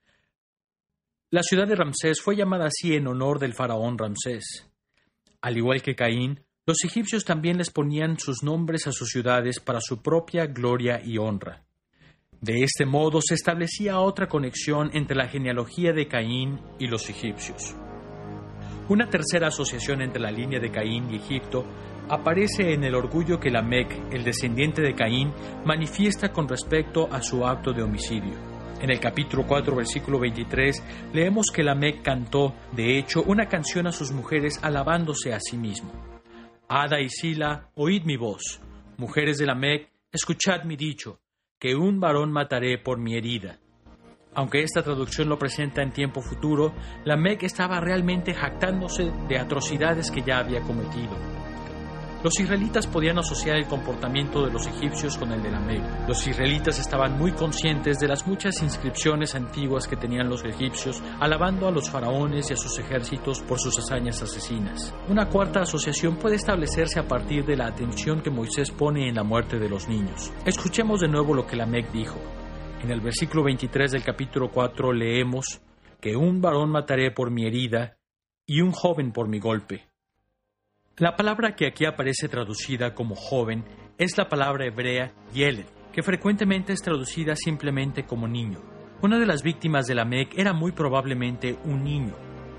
A: La ciudad de Ramsés fue llamada así en honor del faraón Ramsés. Al igual que Caín, los egipcios también les ponían sus nombres a sus ciudades para su propia gloria y honra. De este modo se establecía otra conexión entre la genealogía de Caín y los egipcios. Una tercera asociación entre la línea de Caín y Egipto aparece en el orgullo que Lamec, el descendiente de Caín, manifiesta con respecto a su acto de homicidio. En el capítulo cuatro, versículo veintitrés, leemos que Lamec cantó, de hecho, una canción a sus mujeres alabándose a sí mismo. Ada y Sila, oíd mi voz. Mujeres de Lamec, escuchad mi dicho, que un varón mataré por mi herida. Aunque esta traducción lo presenta en tiempo futuro, Lamec estaba realmente jactándose de atrocidades que ya había cometido. Los israelitas podían asociar el comportamiento de los egipcios con el de Lamec. Los israelitas estaban muy conscientes de las muchas inscripciones antiguas que tenían los egipcios, alabando a los faraones y a sus ejércitos por sus hazañas asesinas. Una cuarta asociación puede establecerse a partir de la atención que Moisés pone en la muerte de los niños. Escuchemos de nuevo lo que Lamec dijo. En el versículo veintitrés del capítulo cuatro leemos que un varón mataré por mi herida y un joven por mi golpe. La palabra que aquí aparece traducida como joven es la palabra hebrea yeled, que frecuentemente es traducida simplemente como niño. Una de las víctimas de Lamec era muy probablemente un niño.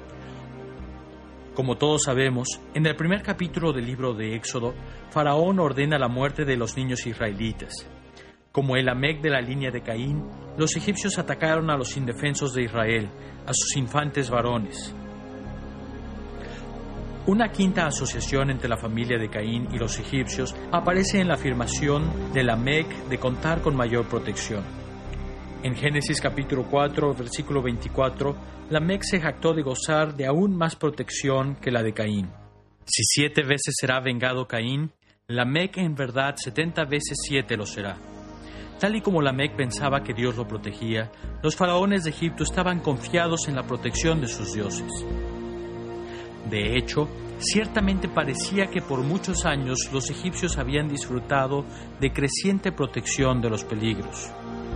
A: Como todos sabemos, en el primer capítulo del libro de Éxodo, Faraón ordena la muerte de los niños israelitas. Como el Lamec de la línea de Caín, los egipcios atacaron a los indefensos de Israel, a sus infantes varones. Una quinta asociación entre la familia de Caín y los egipcios aparece en la afirmación de Lamec de contar con mayor protección. En Génesis capítulo cuatro, versículo veinticuatro, Lamec se jactó de gozar de aún más protección que la de Caín. Si siete veces será vengado Caín, Lamec en verdad setenta veces siete lo será. Tal y como Lamec pensaba que Dios lo protegía, los faraones de Egipto estaban confiados en la protección de sus dioses. De hecho, ciertamente parecía que por muchos años los egipcios habían disfrutado de creciente protección de los peligros.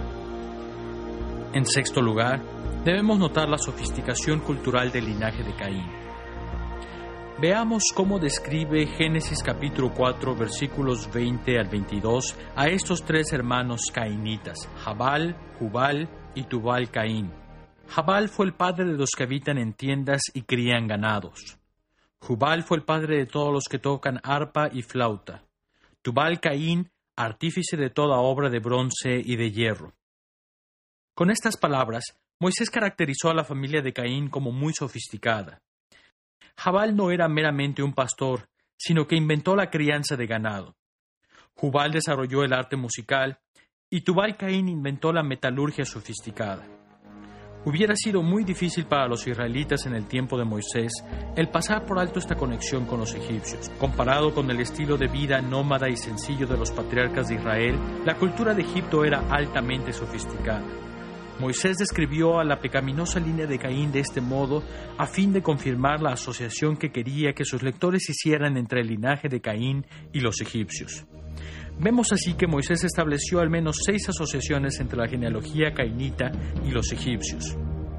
A: En sexto lugar, debemos notar la sofisticación cultural del linaje de Caín. Veamos cómo describe Génesis capítulo cuatro, versículos veinte al veintidós, a estos tres hermanos cainitas, Jabal, Jubal y Tubal Caín. Jabal fue el padre de los que habitan en tiendas y crían ganados. Jubal fue el padre de todos los que tocan arpa y flauta. Tubal Caín, artífice de toda obra de bronce y de hierro. Con estas palabras, Moisés caracterizó a la familia de Caín como muy sofisticada. Jabal no era meramente un pastor, sino que inventó la crianza de ganado. Jubal desarrolló el arte musical y Tubal Caín inventó la metalurgia sofisticada. Hubiera sido muy difícil para los israelitas en el tiempo de Moisés el pasar por alto esta conexión con los egipcios. Comparado con el estilo de vida nómada y sencillo de los patriarcas de Israel, la cultura de Egipto era altamente sofisticada. Moisés describió a la pecaminosa línea de Caín de este modo a fin de confirmar la asociación que quería que sus lectores hicieran entre el linaje de Caín y los egipcios. Vemos así que Moisés estableció al menos seis asociaciones entre la genealogía cainita y los egipcios.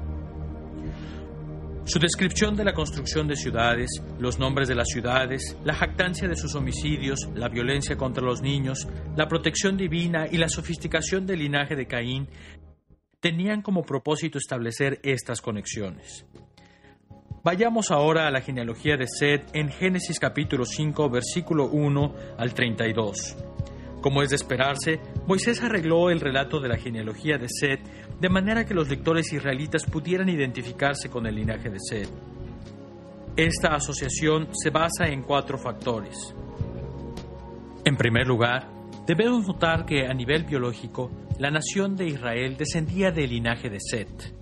A: Su descripción de la construcción de ciudades, los nombres de las ciudades, la jactancia de sus homicidios, la violencia contra los niños, la protección divina y la sofisticación del linaje de Caín tenían como propósito establecer estas conexiones. Vayamos ahora a la genealogía de Set en Génesis capítulo cinco, versículo uno al treinta y dos. Como es de esperarse, Moisés arregló el relato de la genealogía de Set de manera que los lectores israelitas pudieran identificarse con el linaje de Set. Esta asociación se basa en cuatro factores. En primer lugar, debemos notar que a nivel biológico, la nación de Israel descendía del linaje de Set.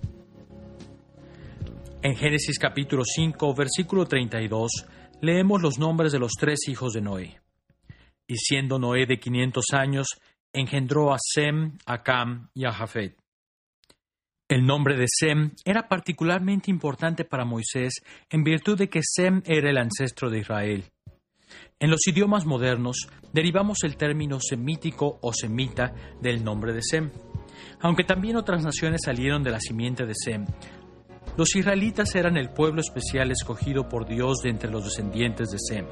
A: En Génesis capítulo cinco, versículo treinta y dos, leemos los nombres de los tres hijos de Noé. Y siendo Noé de quinientos años, engendró a Sem, a Cam y a Jafet. El nombre de Sem era particularmente importante para Moisés en virtud de que Sem era el ancestro de Israel. En los idiomas modernos, derivamos el término semítico o semita del nombre de Sem. Aunque también otras naciones salieron de la simiente de Sem, los israelitas eran el pueblo especial escogido por Dios de entre los descendientes de Sem.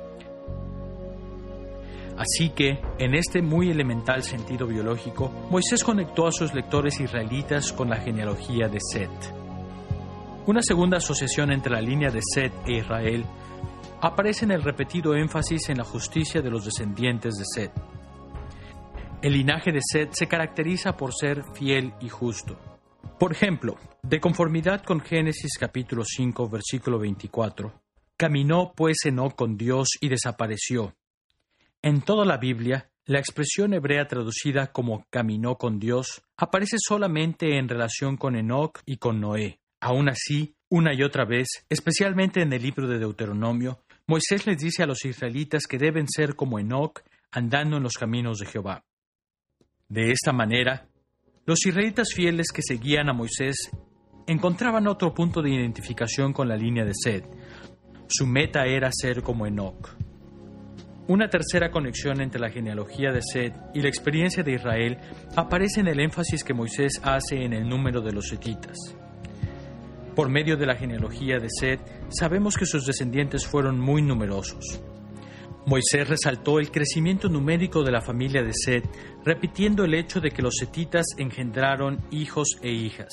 A: Así que, en este muy elemental sentido biológico, Moisés conectó a sus lectores israelitas con la genealogía de Set. Una segunda asociación entre la línea de Set e Israel aparece en el repetido énfasis en la justicia de los descendientes de Set. El linaje de Set se caracteriza por ser fiel y justo. Por ejemplo, de conformidad con Génesis capítulo cinco, versículo veinticuatro, caminó pues Enoc con Dios y desapareció. En toda la Biblia, La expresión hebrea traducida como caminó con Dios aparece solamente en relación con Enoc y con Noé. Aún así, una y otra vez, especialmente en el libro de Deuteronomio, Moisés les dice a los israelitas que deben ser como Enoc, andando en los caminos de Jehová. De esta manera, los israelitas fieles que seguían a Moisés encontraban otro punto de identificación con la línea de Seth. Su meta era ser como Enoc. Una tercera conexión entre la genealogía de Seth y la experiencia de Israel aparece en el énfasis que Moisés hace en el número de los setitas. Por medio de la genealogía de Seth, sabemos que sus descendientes fueron muy numerosos. Moisés resaltó el crecimiento numérico de la familia de Seth, repitiendo el hecho de que los setitas engendraron hijos e hijas.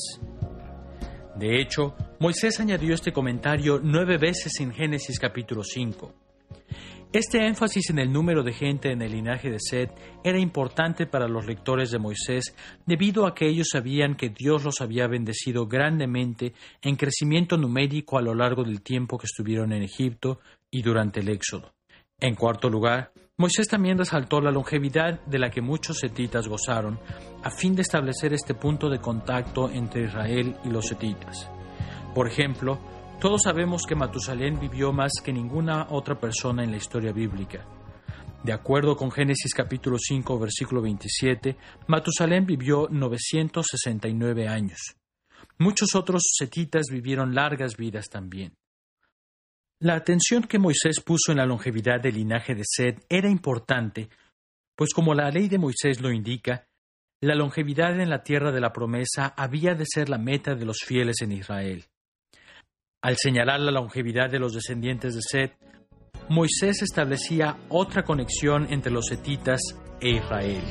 A: De hecho, Moisés añadió este comentario nueve veces en Génesis capítulo cinco. Este énfasis en el número de gente en el linaje de Seth era importante para los lectores de Moisés debido a que ellos sabían que Dios los había bendecido grandemente en crecimiento numérico a lo largo del tiempo que estuvieron en Egipto y durante el Éxodo. En cuarto lugar, Moisés también resaltó la longevidad de la que muchos setitas gozaron a fin de establecer este punto de contacto entre Israel y los setitas. Por ejemplo, todos sabemos que Matusalén vivió más que ninguna otra persona en la historia bíblica. De acuerdo con Génesis capítulo cinco, versículo veintisiete, Matusalén vivió novecientos sesenta y nueve años. Muchos otros setitas vivieron largas vidas también. La atención que Moisés puso en la longevidad del linaje de Seth era importante, pues como la ley de Moisés lo indica, la longevidad en la tierra de la promesa había de ser la meta de los fieles en Israel. Al señalar la longevidad de los descendientes de Seth, Moisés establecía otra conexión entre los setitas e Israel.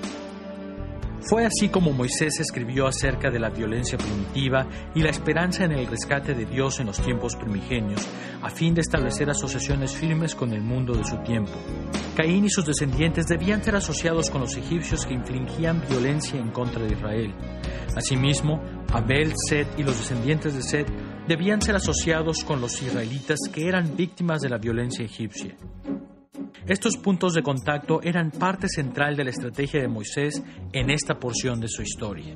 A: Fue así como Moisés escribió acerca de la violencia primitiva y la esperanza en el rescate de Dios en los tiempos primigenios, a fin de establecer asociaciones firmes con el mundo de su tiempo. Caín y sus descendientes debían ser asociados con los egipcios que infligían violencia en contra de Israel. Asimismo, Abel, Seth y los descendientes de Seth debían ser asociados con los israelitas que eran víctimas de la violencia egipcia. Estos puntos de contacto eran parte central de la estrategia de Moisés en esta porción de su historia.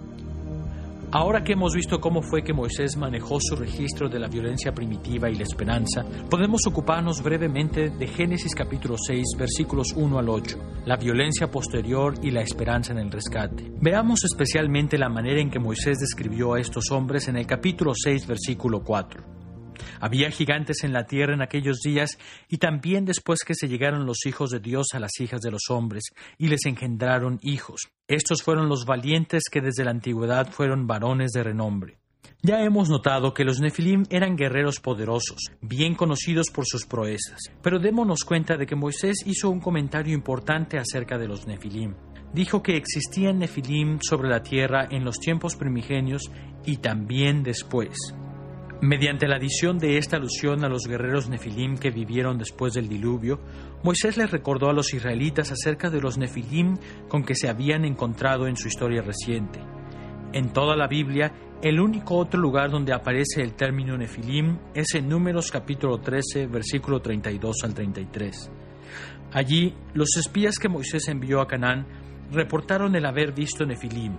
A: Ahora que hemos visto cómo fue que Moisés manejó su registro de la violencia primitiva y la esperanza, podemos ocuparnos brevemente de Génesis capítulo seis, versículos uno al ocho, la violencia posterior y la esperanza en el rescate. Veamos especialmente la manera en que Moisés describió a estos hombres en el capítulo seis, versículo cuatro. Había gigantes en la tierra en aquellos días, y también después que se llegaron los hijos de Dios a las hijas de los hombres, y les engendraron hijos. Estos fueron los valientes que desde la antigüedad fueron varones de renombre. Ya hemos notado que los Nefilim eran guerreros poderosos, bien conocidos por sus proezas, pero démonos cuenta de que Moisés hizo un comentario importante acerca de los Nefilim. Dijo que existían Nefilim sobre la tierra en los tiempos primigenios y también después. Mediante la adición de esta alusión a los guerreros Nefilim que vivieron después del diluvio, Moisés les recordó a los israelitas acerca de los Nefilim con que se habían encontrado en su historia reciente. En toda la Biblia, el único otro lugar donde aparece el término Nefilim es en Números capítulo trece, versículo treinta y dos al treinta y tres. Allí, los espías que Moisés envió a Canaán reportaron el haber visto Nefilim.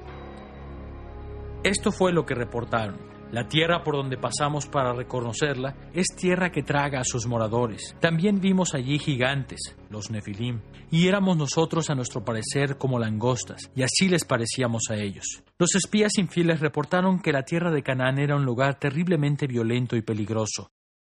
A: Esto fue lo que reportaron. La tierra por donde pasamos para reconocerla es tierra que traga a sus moradores. También vimos allí gigantes, los Nefilim, y éramos nosotros a nuestro parecer como langostas, y así les parecíamos a ellos. Los espías infieles reportaron que la tierra de Canaán era un lugar terriblemente violento y peligroso,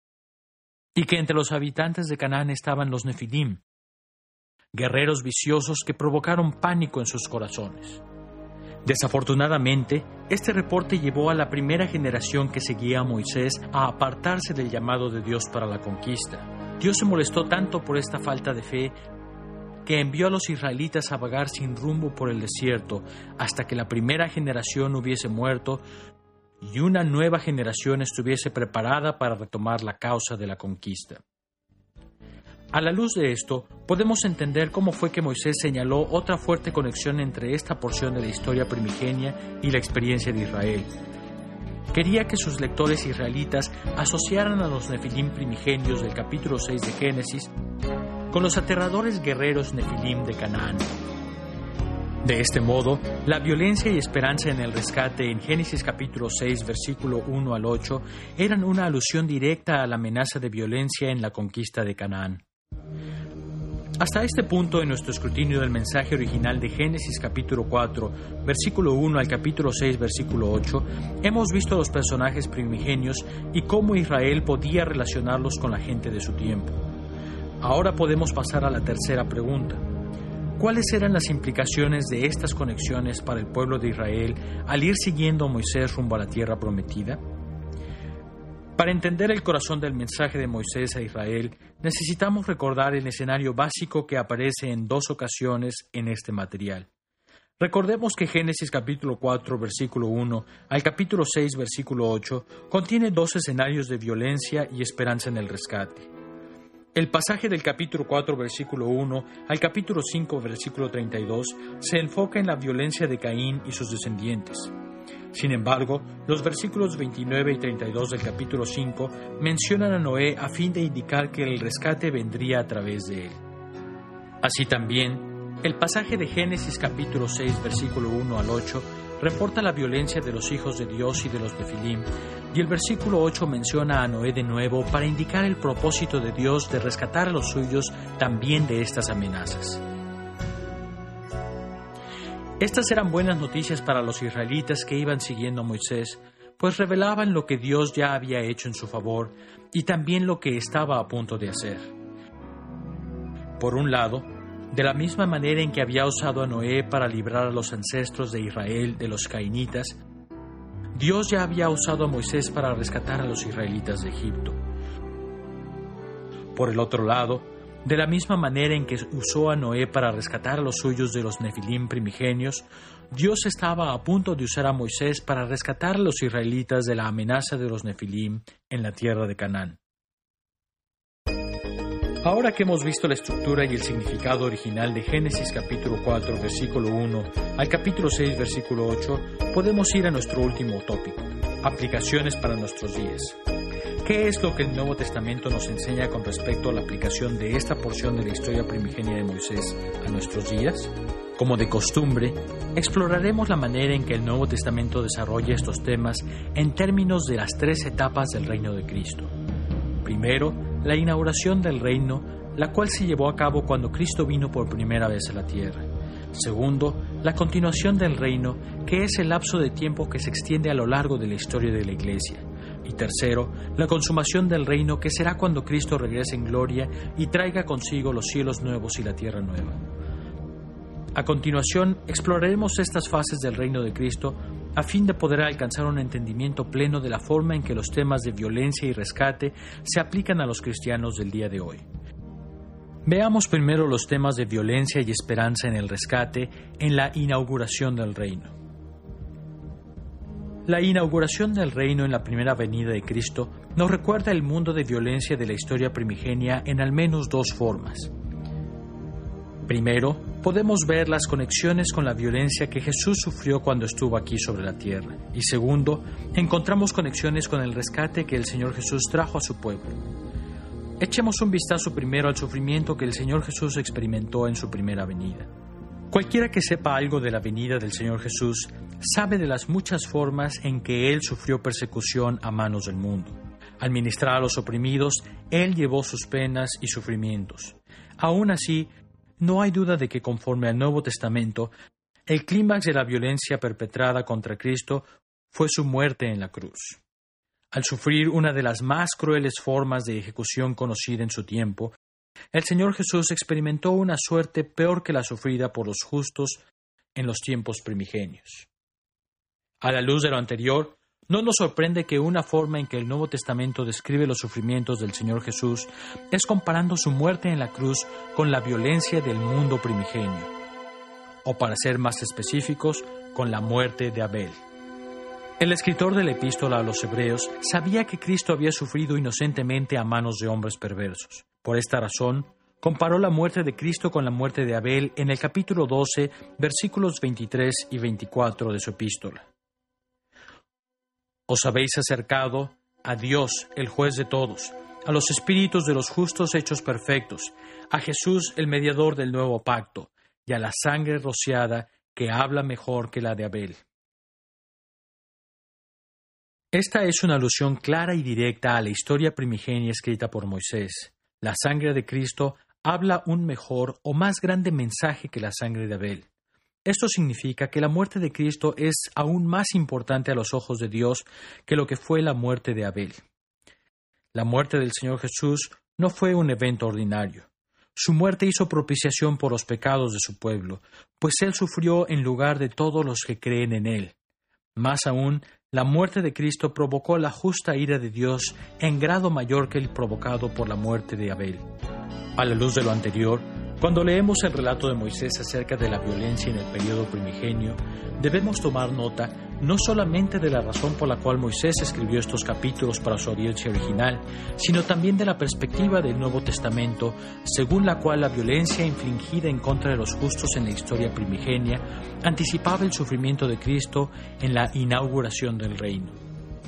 A: y que entre los habitantes de Canaán estaban los Nefilim, guerreros viciosos que provocaron pánico en sus corazones. Desafortunadamente, este reporte llevó a la primera generación que seguía a Moisés a apartarse del llamado de Dios para la conquista. Dios se molestó tanto por esta falta de fe que envió a los israelitas a vagar sin rumbo por el desierto hasta que la primera generación hubiese muerto y una nueva generación estuviese preparada para retomar la causa de la conquista. A la luz de esto, podemos entender cómo fue que Moisés señaló otra fuerte conexión entre esta porción de la historia primigenia y la experiencia de Israel. Quería que sus lectores israelitas asociaran a los Nefilim primigenios del capítulo seis de Génesis con los aterradores guerreros Nefilim de Canaán. De este modo, la violencia y esperanza en el rescate en Génesis capítulo seis, versículo uno al ocho, eran una alusión directa a la amenaza de violencia en la conquista de Canaán. Hasta este punto, en nuestro escrutinio del mensaje original de Génesis capítulo cuatro, versículo uno al capítulo seis, versículo ocho, hemos visto los personajes primigenios y cómo Israel podía relacionarlos con la gente de su tiempo. Ahora podemos pasar a la tercera pregunta. ¿Cuáles eran las implicaciones de estas conexiones para el pueblo de Israel al ir siguiendo a Moisés rumbo a la tierra prometida? Para entender el corazón del mensaje de Moisés a Israel, necesitamos recordar el escenario básico que aparece en dos ocasiones en este material. Recordemos que Génesis capítulo cuatro, versículo uno al capítulo seis, versículo ocho, contiene dos escenarios de violencia y esperanza en el rescate. El pasaje del capítulo cuatro, versículo uno al capítulo cinco, versículo treinta y dos, se enfoca en la violencia de Caín y sus descendientes. Sin embargo, los versículos veintinueve y treinta y dos del capítulo cinco mencionan a Noé a fin de indicar que el rescate vendría a través de él. Así también, el pasaje de Génesis capítulo seis, versículo uno al ocho, reporta la violencia de los hijos de Dios y de los Nefilim, y el versículo ocho menciona a Noé de nuevo para indicar el propósito de Dios de rescatar a los suyos también de estas amenazas. Estas eran buenas noticias para los israelitas que iban siguiendo a Moisés, pues revelaban lo que Dios ya había hecho en su favor y también lo que estaba a punto de hacer. Por un lado, de la misma manera en que había usado a Noé para librar a los ancestros de Israel de los cainitas, Dios ya había usado a Moisés para rescatar a los israelitas de Egipto. Por el otro lado, de la misma manera en que usó a Noé para rescatar a los suyos de los Nefilim primigenios, Dios estaba a punto de usar a Moisés para rescatar a los israelitas de la amenaza de los Nefilim en la tierra de Canaán. Ahora que hemos visto la estructura y el significado original de Génesis capítulo cuatro, versículo uno al capítulo seis, versículo ocho, podemos ir a nuestro último tópico, aplicaciones para nuestros días. ¿Qué es lo que el Nuevo Testamento nos enseña con respecto a la aplicación de esta porción de la historia primigenia de Moisés a nuestros días? Como de costumbre, exploraremos la manera en que el Nuevo Testamento desarrolla estos temas en términos de las tres etapas del reino de Cristo. Primero, la inauguración del reino, la cual se llevó a cabo cuando Cristo vino por primera vez a la tierra. Segundo, la continuación del reino, que es el lapso de tiempo que se extiende a lo largo de la historia de la Iglesia. Y tercero, la consumación del reino, que será cuando Cristo regrese en gloria y traiga consigo los cielos nuevos y la tierra nueva. A continuación, exploraremos estas fases del reino de Cristo a fin de poder alcanzar un entendimiento pleno de la forma en que los temas de violencia y rescate se aplican a los cristianos del día de hoy. Veamos primero los temas de violencia y esperanza en el rescate en la inauguración del reino. La inauguración del reino en la primera venida de Cristo nos recuerda el mundo de violencia de la historia primigenia en al menos dos formas. Primero, podemos ver las conexiones con la violencia que Jesús sufrió cuando estuvo aquí sobre la tierra. Y segundo, encontramos conexiones con el rescate que el Señor Jesús trajo a su pueblo. Echemos un vistazo primero al sufrimiento que el Señor Jesús experimentó en su primera venida. Cualquiera que sepa algo de la venida del Señor Jesús sabe de las muchas formas en que Él sufrió persecución a manos del mundo. Al ministrar a los oprimidos, Él llevó sus penas y sufrimientos. Aún así, no hay duda de que conforme al Nuevo Testamento, el clímax de la violencia perpetrada contra Cristo fue su muerte en la cruz. Al sufrir una de las más crueles formas de ejecución conocida en su tiempo, el Señor Jesús experimentó una suerte peor que la sufrida por los justos en los tiempos primigenios. A la luz de lo anterior, no nos sorprende que una forma en que el Nuevo Testamento describe los sufrimientos del Señor Jesús es comparando su muerte en la cruz con la violencia del mundo primigenio, o para ser más específicos, con la muerte de Abel. El escritor de la epístola a los Hebreos sabía que Cristo había sufrido inocentemente a manos de hombres perversos. Por esta razón, comparó la muerte de Cristo con la muerte de Abel en el capítulo doce, versículos veintitrés y veinticuatro de su epístola. Os habéis acercado a Dios, el juez de todos, a los espíritus de los justos hechos perfectos, a Jesús el mediador del nuevo pacto, y a la sangre rociada que habla mejor que la de Abel. Esta es una alusión clara y directa a la historia primigenia escrita por Moisés. La sangre de Cristo habla un mejor o más grande mensaje que la sangre de Abel. Esto significa que la muerte de Cristo es aún más importante a los ojos de Dios que lo que fue la muerte de Abel. La muerte del Señor Jesús no fue un evento ordinario. Su muerte hizo propiciación por los pecados de su pueblo, pues Él sufrió en lugar de todos los que creen en Él. Más aún, la muerte de Cristo provocó la justa ira de Dios en grado mayor que el provocado por la muerte de Abel. A la luz de lo anterior, cuando leemos el relato de Moisés acerca de la violencia en el período primigenio, debemos tomar nota no solamente de la razón por la cual Moisés escribió estos capítulos para su audiencia original, sino también de la perspectiva del Nuevo Testamento, según la cual la violencia infligida en contra de los justos en la historia primigenia anticipaba el sufrimiento de Cristo en la inauguración del reino.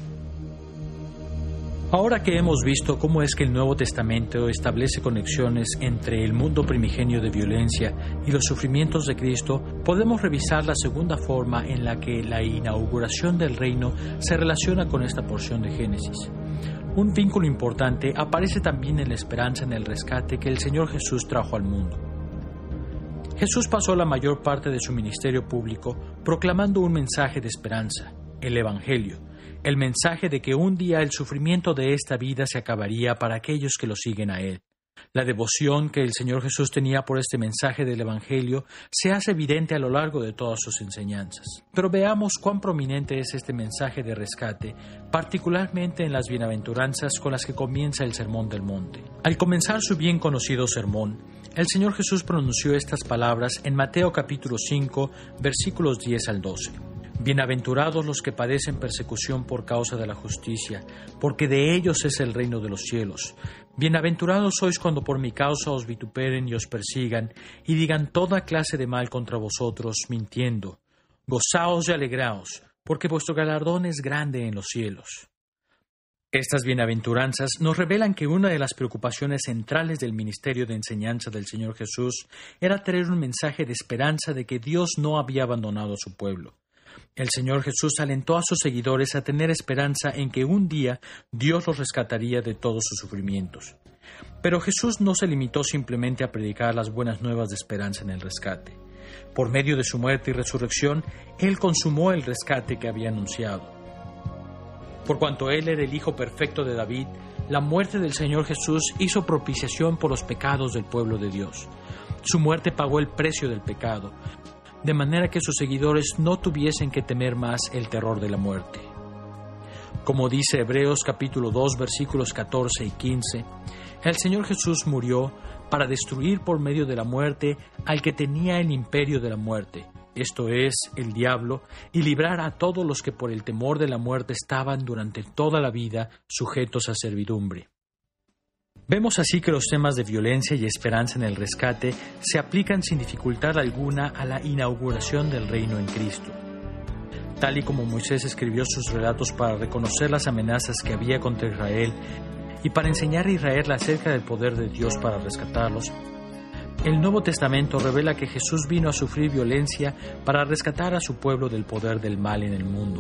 A: Ahora que hemos visto cómo es que el Nuevo Testamento establece conexiones entre el mundo primigenio de violencia y los sufrimientos de Cristo, podemos revisar la segunda forma en la que la inauguración del reino se relaciona con esta porción de Génesis. Un vínculo importante aparece también en la esperanza en el rescate que el Señor Jesús trajo al mundo. Jesús pasó la mayor parte de su ministerio público proclamando un mensaje de esperanza, el Evangelio, el mensaje de que un día el sufrimiento de esta vida se acabaría para aquellos que lo siguen a Él. La devoción que el Señor Jesús tenía por este mensaje del Evangelio se hace evidente a lo largo de todas sus enseñanzas. Pero veamos cuán prominente es este mensaje de rescate, particularmente en las bienaventuranzas con las que comienza el Sermón del Monte. Al comenzar su bien conocido sermón, el Señor Jesús pronunció estas palabras en Mateo capítulo cinco, versículos diez al doce. Bienaventurados los que padecen persecución por causa de la justicia, porque de ellos es el reino de los cielos. Bienaventurados sois cuando por mi causa os vituperen y os persigan, y digan toda clase de mal contra vosotros, mintiendo. Gozaos y alegraos, porque vuestro galardón es grande en los cielos. Estas bienaventuranzas nos revelan que una de las preocupaciones centrales del ministerio de enseñanza del Señor Jesús era traer un mensaje de esperanza de que Dios no había abandonado a su pueblo. El Señor Jesús alentó a sus seguidores a tener esperanza en que un día Dios los rescataría de todos sus sufrimientos. Pero Jesús no se limitó simplemente a predicar las buenas nuevas de esperanza en el rescate. Por medio de su muerte y resurrección, Él consumó el rescate que había anunciado. Por cuanto Él era el Hijo perfecto de David, la muerte del Señor Jesús hizo propiciación por los pecados del pueblo de Dios. Su muerte pagó el precio del pecado, de manera que sus seguidores no tuviesen que temer más el terror de la muerte. Como dice Hebreos capítulo dos versículos catorce y quince, el Señor Jesús murió para destruir por medio de la muerte al que tenía el imperio de la muerte, esto es, el diablo, y librar a todos los que por el temor de la muerte estaban durante toda la vida sujetos a servidumbre. Vemos así que los temas de violencia y esperanza en el rescate se aplican sin dificultad alguna a la inauguración del reino en Cristo. Tal y como Moisés escribió sus relatos para reconocer las amenazas que había contra Israel y para enseñar a Israel acerca del poder de Dios para rescatarlos, el Nuevo Testamento revela que Jesús vino a sufrir violencia para rescatar a su pueblo del poder del mal en el mundo.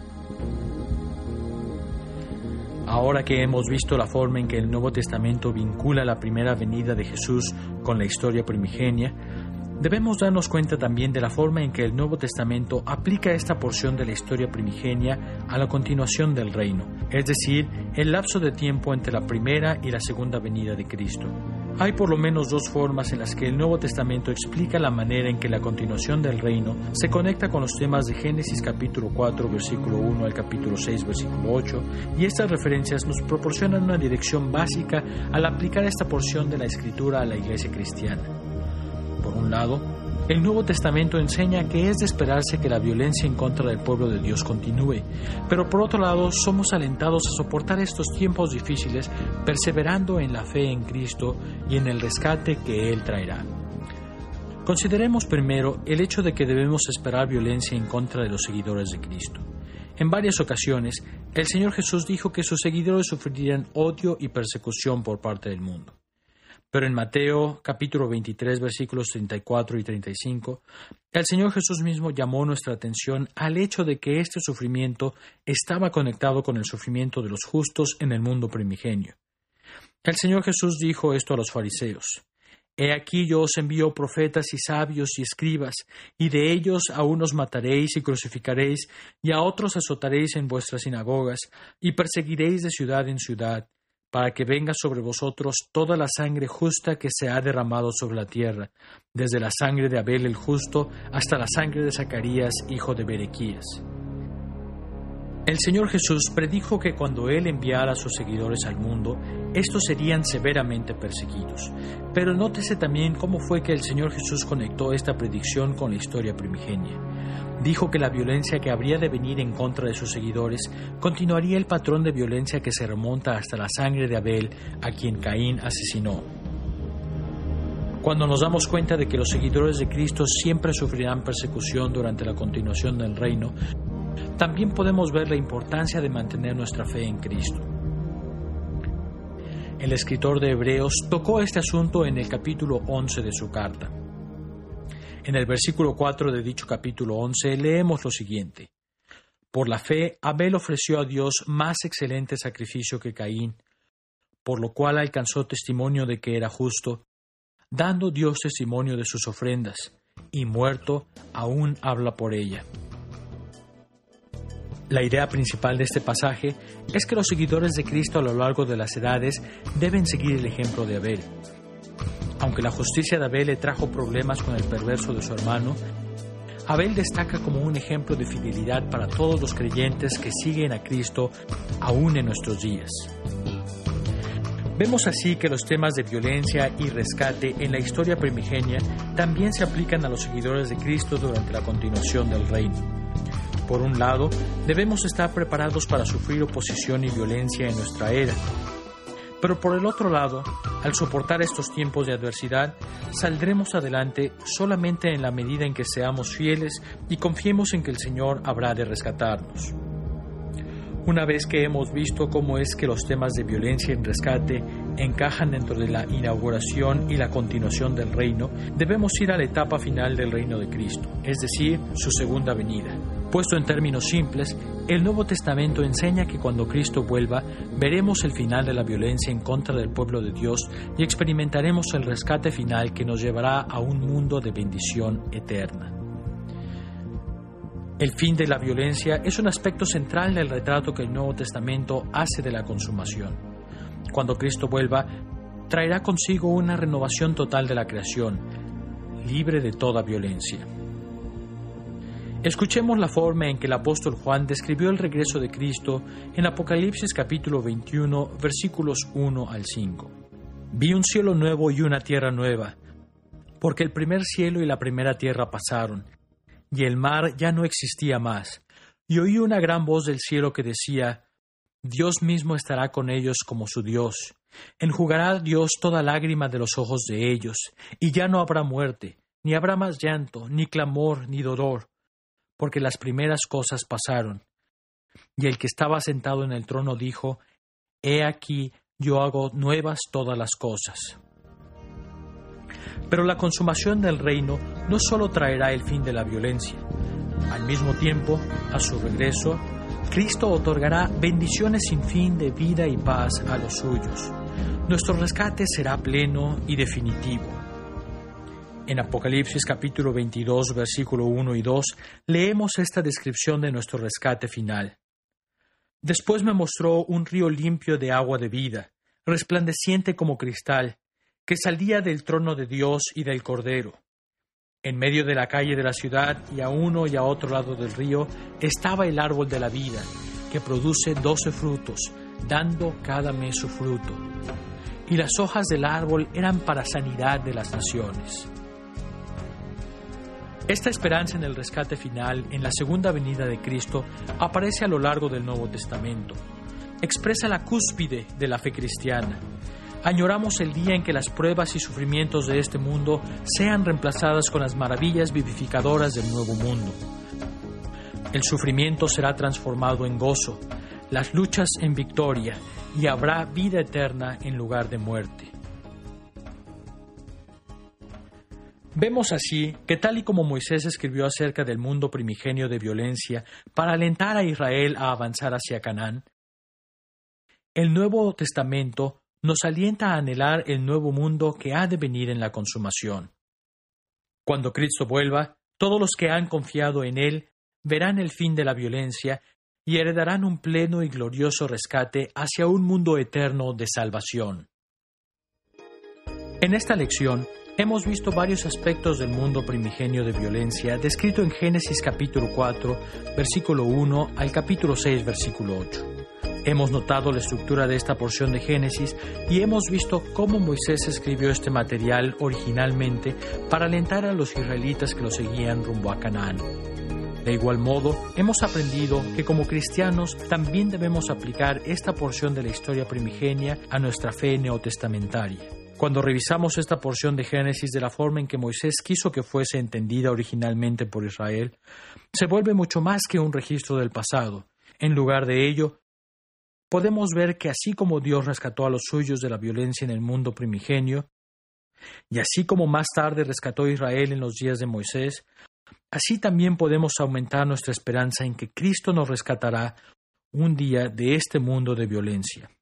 A: Ahora que hemos visto la forma en que el Nuevo Testamento vincula la primera venida de Jesús con la historia primigenia, debemos darnos cuenta también de la forma en que el Nuevo Testamento aplica esta porción de la historia primigenia a la continuación del reino, es decir, el lapso de tiempo entre la primera y la segunda venida de Cristo. Hay por lo menos dos formas en las que el Nuevo Testamento explica la manera en que la continuación del reino se conecta con los temas de Génesis capítulo cuatro, versículo uno al capítulo seis, versículo ocho, y estas referencias nos proporcionan una dirección básica al aplicar esta porción de la Escritura a la Iglesia cristiana. Por un lado, el Nuevo Testamento enseña que es de esperarse que la violencia en contra del pueblo de Dios continúe, pero por otro lado somos alentados a soportar estos tiempos difíciles perseverando en la fe en Cristo y en el rescate que Él traerá. Consideremos primero el hecho de que debemos esperar violencia en contra de los seguidores de Cristo. En varias ocasiones, el Señor Jesús dijo que sus seguidores sufrirían odio y persecución por parte del mundo. Pero en Mateo capítulo veintitrés, versículos treinta y cuatro y treinta y cinco, el Señor Jesús mismo llamó nuestra atención al hecho de que este sufrimiento estaba conectado con el sufrimiento de los justos en el mundo primigenio. El Señor Jesús dijo esto a los fariseos: «He aquí yo os envío profetas y sabios y escribas, y de ellos a unos mataréis y crucificaréis, y a otros azotaréis en vuestras sinagogas, y perseguiréis de ciudad en ciudad, para que venga sobre vosotros toda la sangre justa que se ha derramado sobre la tierra, desde la sangre de Abel el justo hasta la sangre de Zacarías, hijo de Berequías». El Señor Jesús predijo que cuando Él enviara a sus seguidores al mundo, estos serían severamente perseguidos. Pero nótese también cómo fue que el Señor Jesús conectó esta predicción con la historia primigenia. Dijo que la violencia que habría de venir en contra de sus seguidores continuaría el patrón de violencia que se remonta hasta la sangre de Abel, a quien Caín asesinó. Cuando nos damos cuenta de que los seguidores de Cristo siempre sufrirán persecución durante la continuación del reino, también podemos ver la importancia de mantener nuestra fe en Cristo. El escritor de Hebreos tocó este asunto en el capítulo once de su carta. En el versículo cuatro de dicho capítulo once leemos lo siguiente: «Por la fe Abel ofreció a Dios más excelente sacrificio que Caín, por lo cual alcanzó testimonio de que era justo, dando Dios testimonio de sus ofrendas, y muerto aún habla por ella». La idea principal de este pasaje es que los seguidores de Cristo a lo largo de las edades deben seguir el ejemplo de Abel. Aunque la justicia de Abel le trajo problemas con el perverso de su hermano, Abel destaca como un ejemplo de fidelidad para todos los creyentes que siguen a Cristo aún en nuestros días. Vemos así que los temas de violencia y rescate en la historia primigenia también se aplican a los seguidores de Cristo durante la continuación del reino. Por un lado, debemos estar preparados para sufrir oposición y violencia en nuestra era. Pero por el otro lado, al soportar estos tiempos de adversidad, saldremos adelante solamente en la medida en que seamos fieles y confiemos en que el Señor habrá de rescatarnos. Una vez que hemos visto cómo es que los temas de violencia y rescate encajan dentro de la inauguración y la continuación del reino, debemos ir a la etapa final del reino de Cristo, es decir, su segunda venida. Puesto en términos simples, el Nuevo Testamento enseña que cuando Cristo vuelva, veremos el final de la violencia en contra del pueblo de Dios y experimentaremos el rescate final que nos llevará a un mundo de bendición eterna. El fin de la violencia es un aspecto central del retrato que el Nuevo Testamento hace de la consumación. Cuando Cristo vuelva, traerá consigo una renovación total de la creación, libre de toda violencia. Escuchemos la forma en que el apóstol Juan describió el regreso de Cristo en Apocalipsis capítulo veintiuno, versículos uno al cinco. «Vi un cielo nuevo y una tierra nueva, porque el primer cielo y la primera tierra pasaron, y el mar ya no existía más. Y oí una gran voz del cielo que decía: Dios mismo estará con ellos como su Dios. Enjugará Dios toda lágrima de los ojos de ellos, y ya no habrá muerte, ni habrá más llanto, ni clamor, ni dolor, porque las primeras cosas pasaron. Y el que estaba sentado en el trono dijo: He aquí, yo hago nuevas todas las cosas». Pero la consumación del reino no solo traerá el fin de la violencia. Al mismo tiempo, a su regreso, Cristo otorgará bendiciones sin fin de vida y paz a los suyos. Nuestro rescate será pleno y definitivo. En Apocalipsis capítulo veintidós, versículo uno y dos, leemos esta descripción de nuestro rescate final. Después me mostró un río limpio de agua de vida, resplandeciente como cristal, que salía del trono de Dios y del Cordero. En medio de la calle de la ciudad y a uno y a otro lado del río estaba el árbol de la vida, que produce doce frutos, dando cada mes su fruto. Y las hojas del árbol eran para sanidad de las naciones. Esta esperanza en el rescate final, en la segunda venida de Cristo, aparece a lo largo del Nuevo Testamento. Expresa la cúspide de la fe cristiana. Añoramos el día en que las pruebas y sufrimientos de este mundo sean reemplazadas con las maravillas vivificadoras del nuevo mundo. El sufrimiento será transformado en gozo, las luchas en victoria, y habrá vida eterna en lugar de muerte. Vemos así que tal y como Moisés escribió acerca del mundo primigenio de violencia para alentar a Israel a avanzar hacia Canaán, el Nuevo Testamento nos alienta a anhelar el nuevo mundo que ha de venir en la consumación. Cuando Cristo vuelva, todos los que han confiado en Él verán el fin de la violencia y heredarán un pleno y glorioso rescate hacia un mundo eterno de salvación. En esta lección, hemos visto varios aspectos del mundo primigenio de violencia descrito en Génesis capítulo cuatro, versículo uno al capítulo seis, versículo ocho. Hemos notado la estructura de esta porción de Génesis y hemos visto cómo Moisés escribió este material originalmente para alentar a los israelitas que lo seguían rumbo a Canaán. De igual modo, hemos aprendido que como cristianos también debemos aplicar esta porción de la historia primigenia a nuestra fe neotestamentaria. Cuando revisamos esta porción de Génesis de la forma en que Moisés quiso que fuese entendida originalmente por Israel, se vuelve mucho más que un registro del pasado. En lugar de ello, podemos ver que así como Dios rescató a los suyos de la violencia en el mundo primigenio, y así como más tarde rescató a Israel en los días de Moisés, así también podemos aumentar nuestra esperanza en que Cristo nos rescatará un día de este mundo de violencia.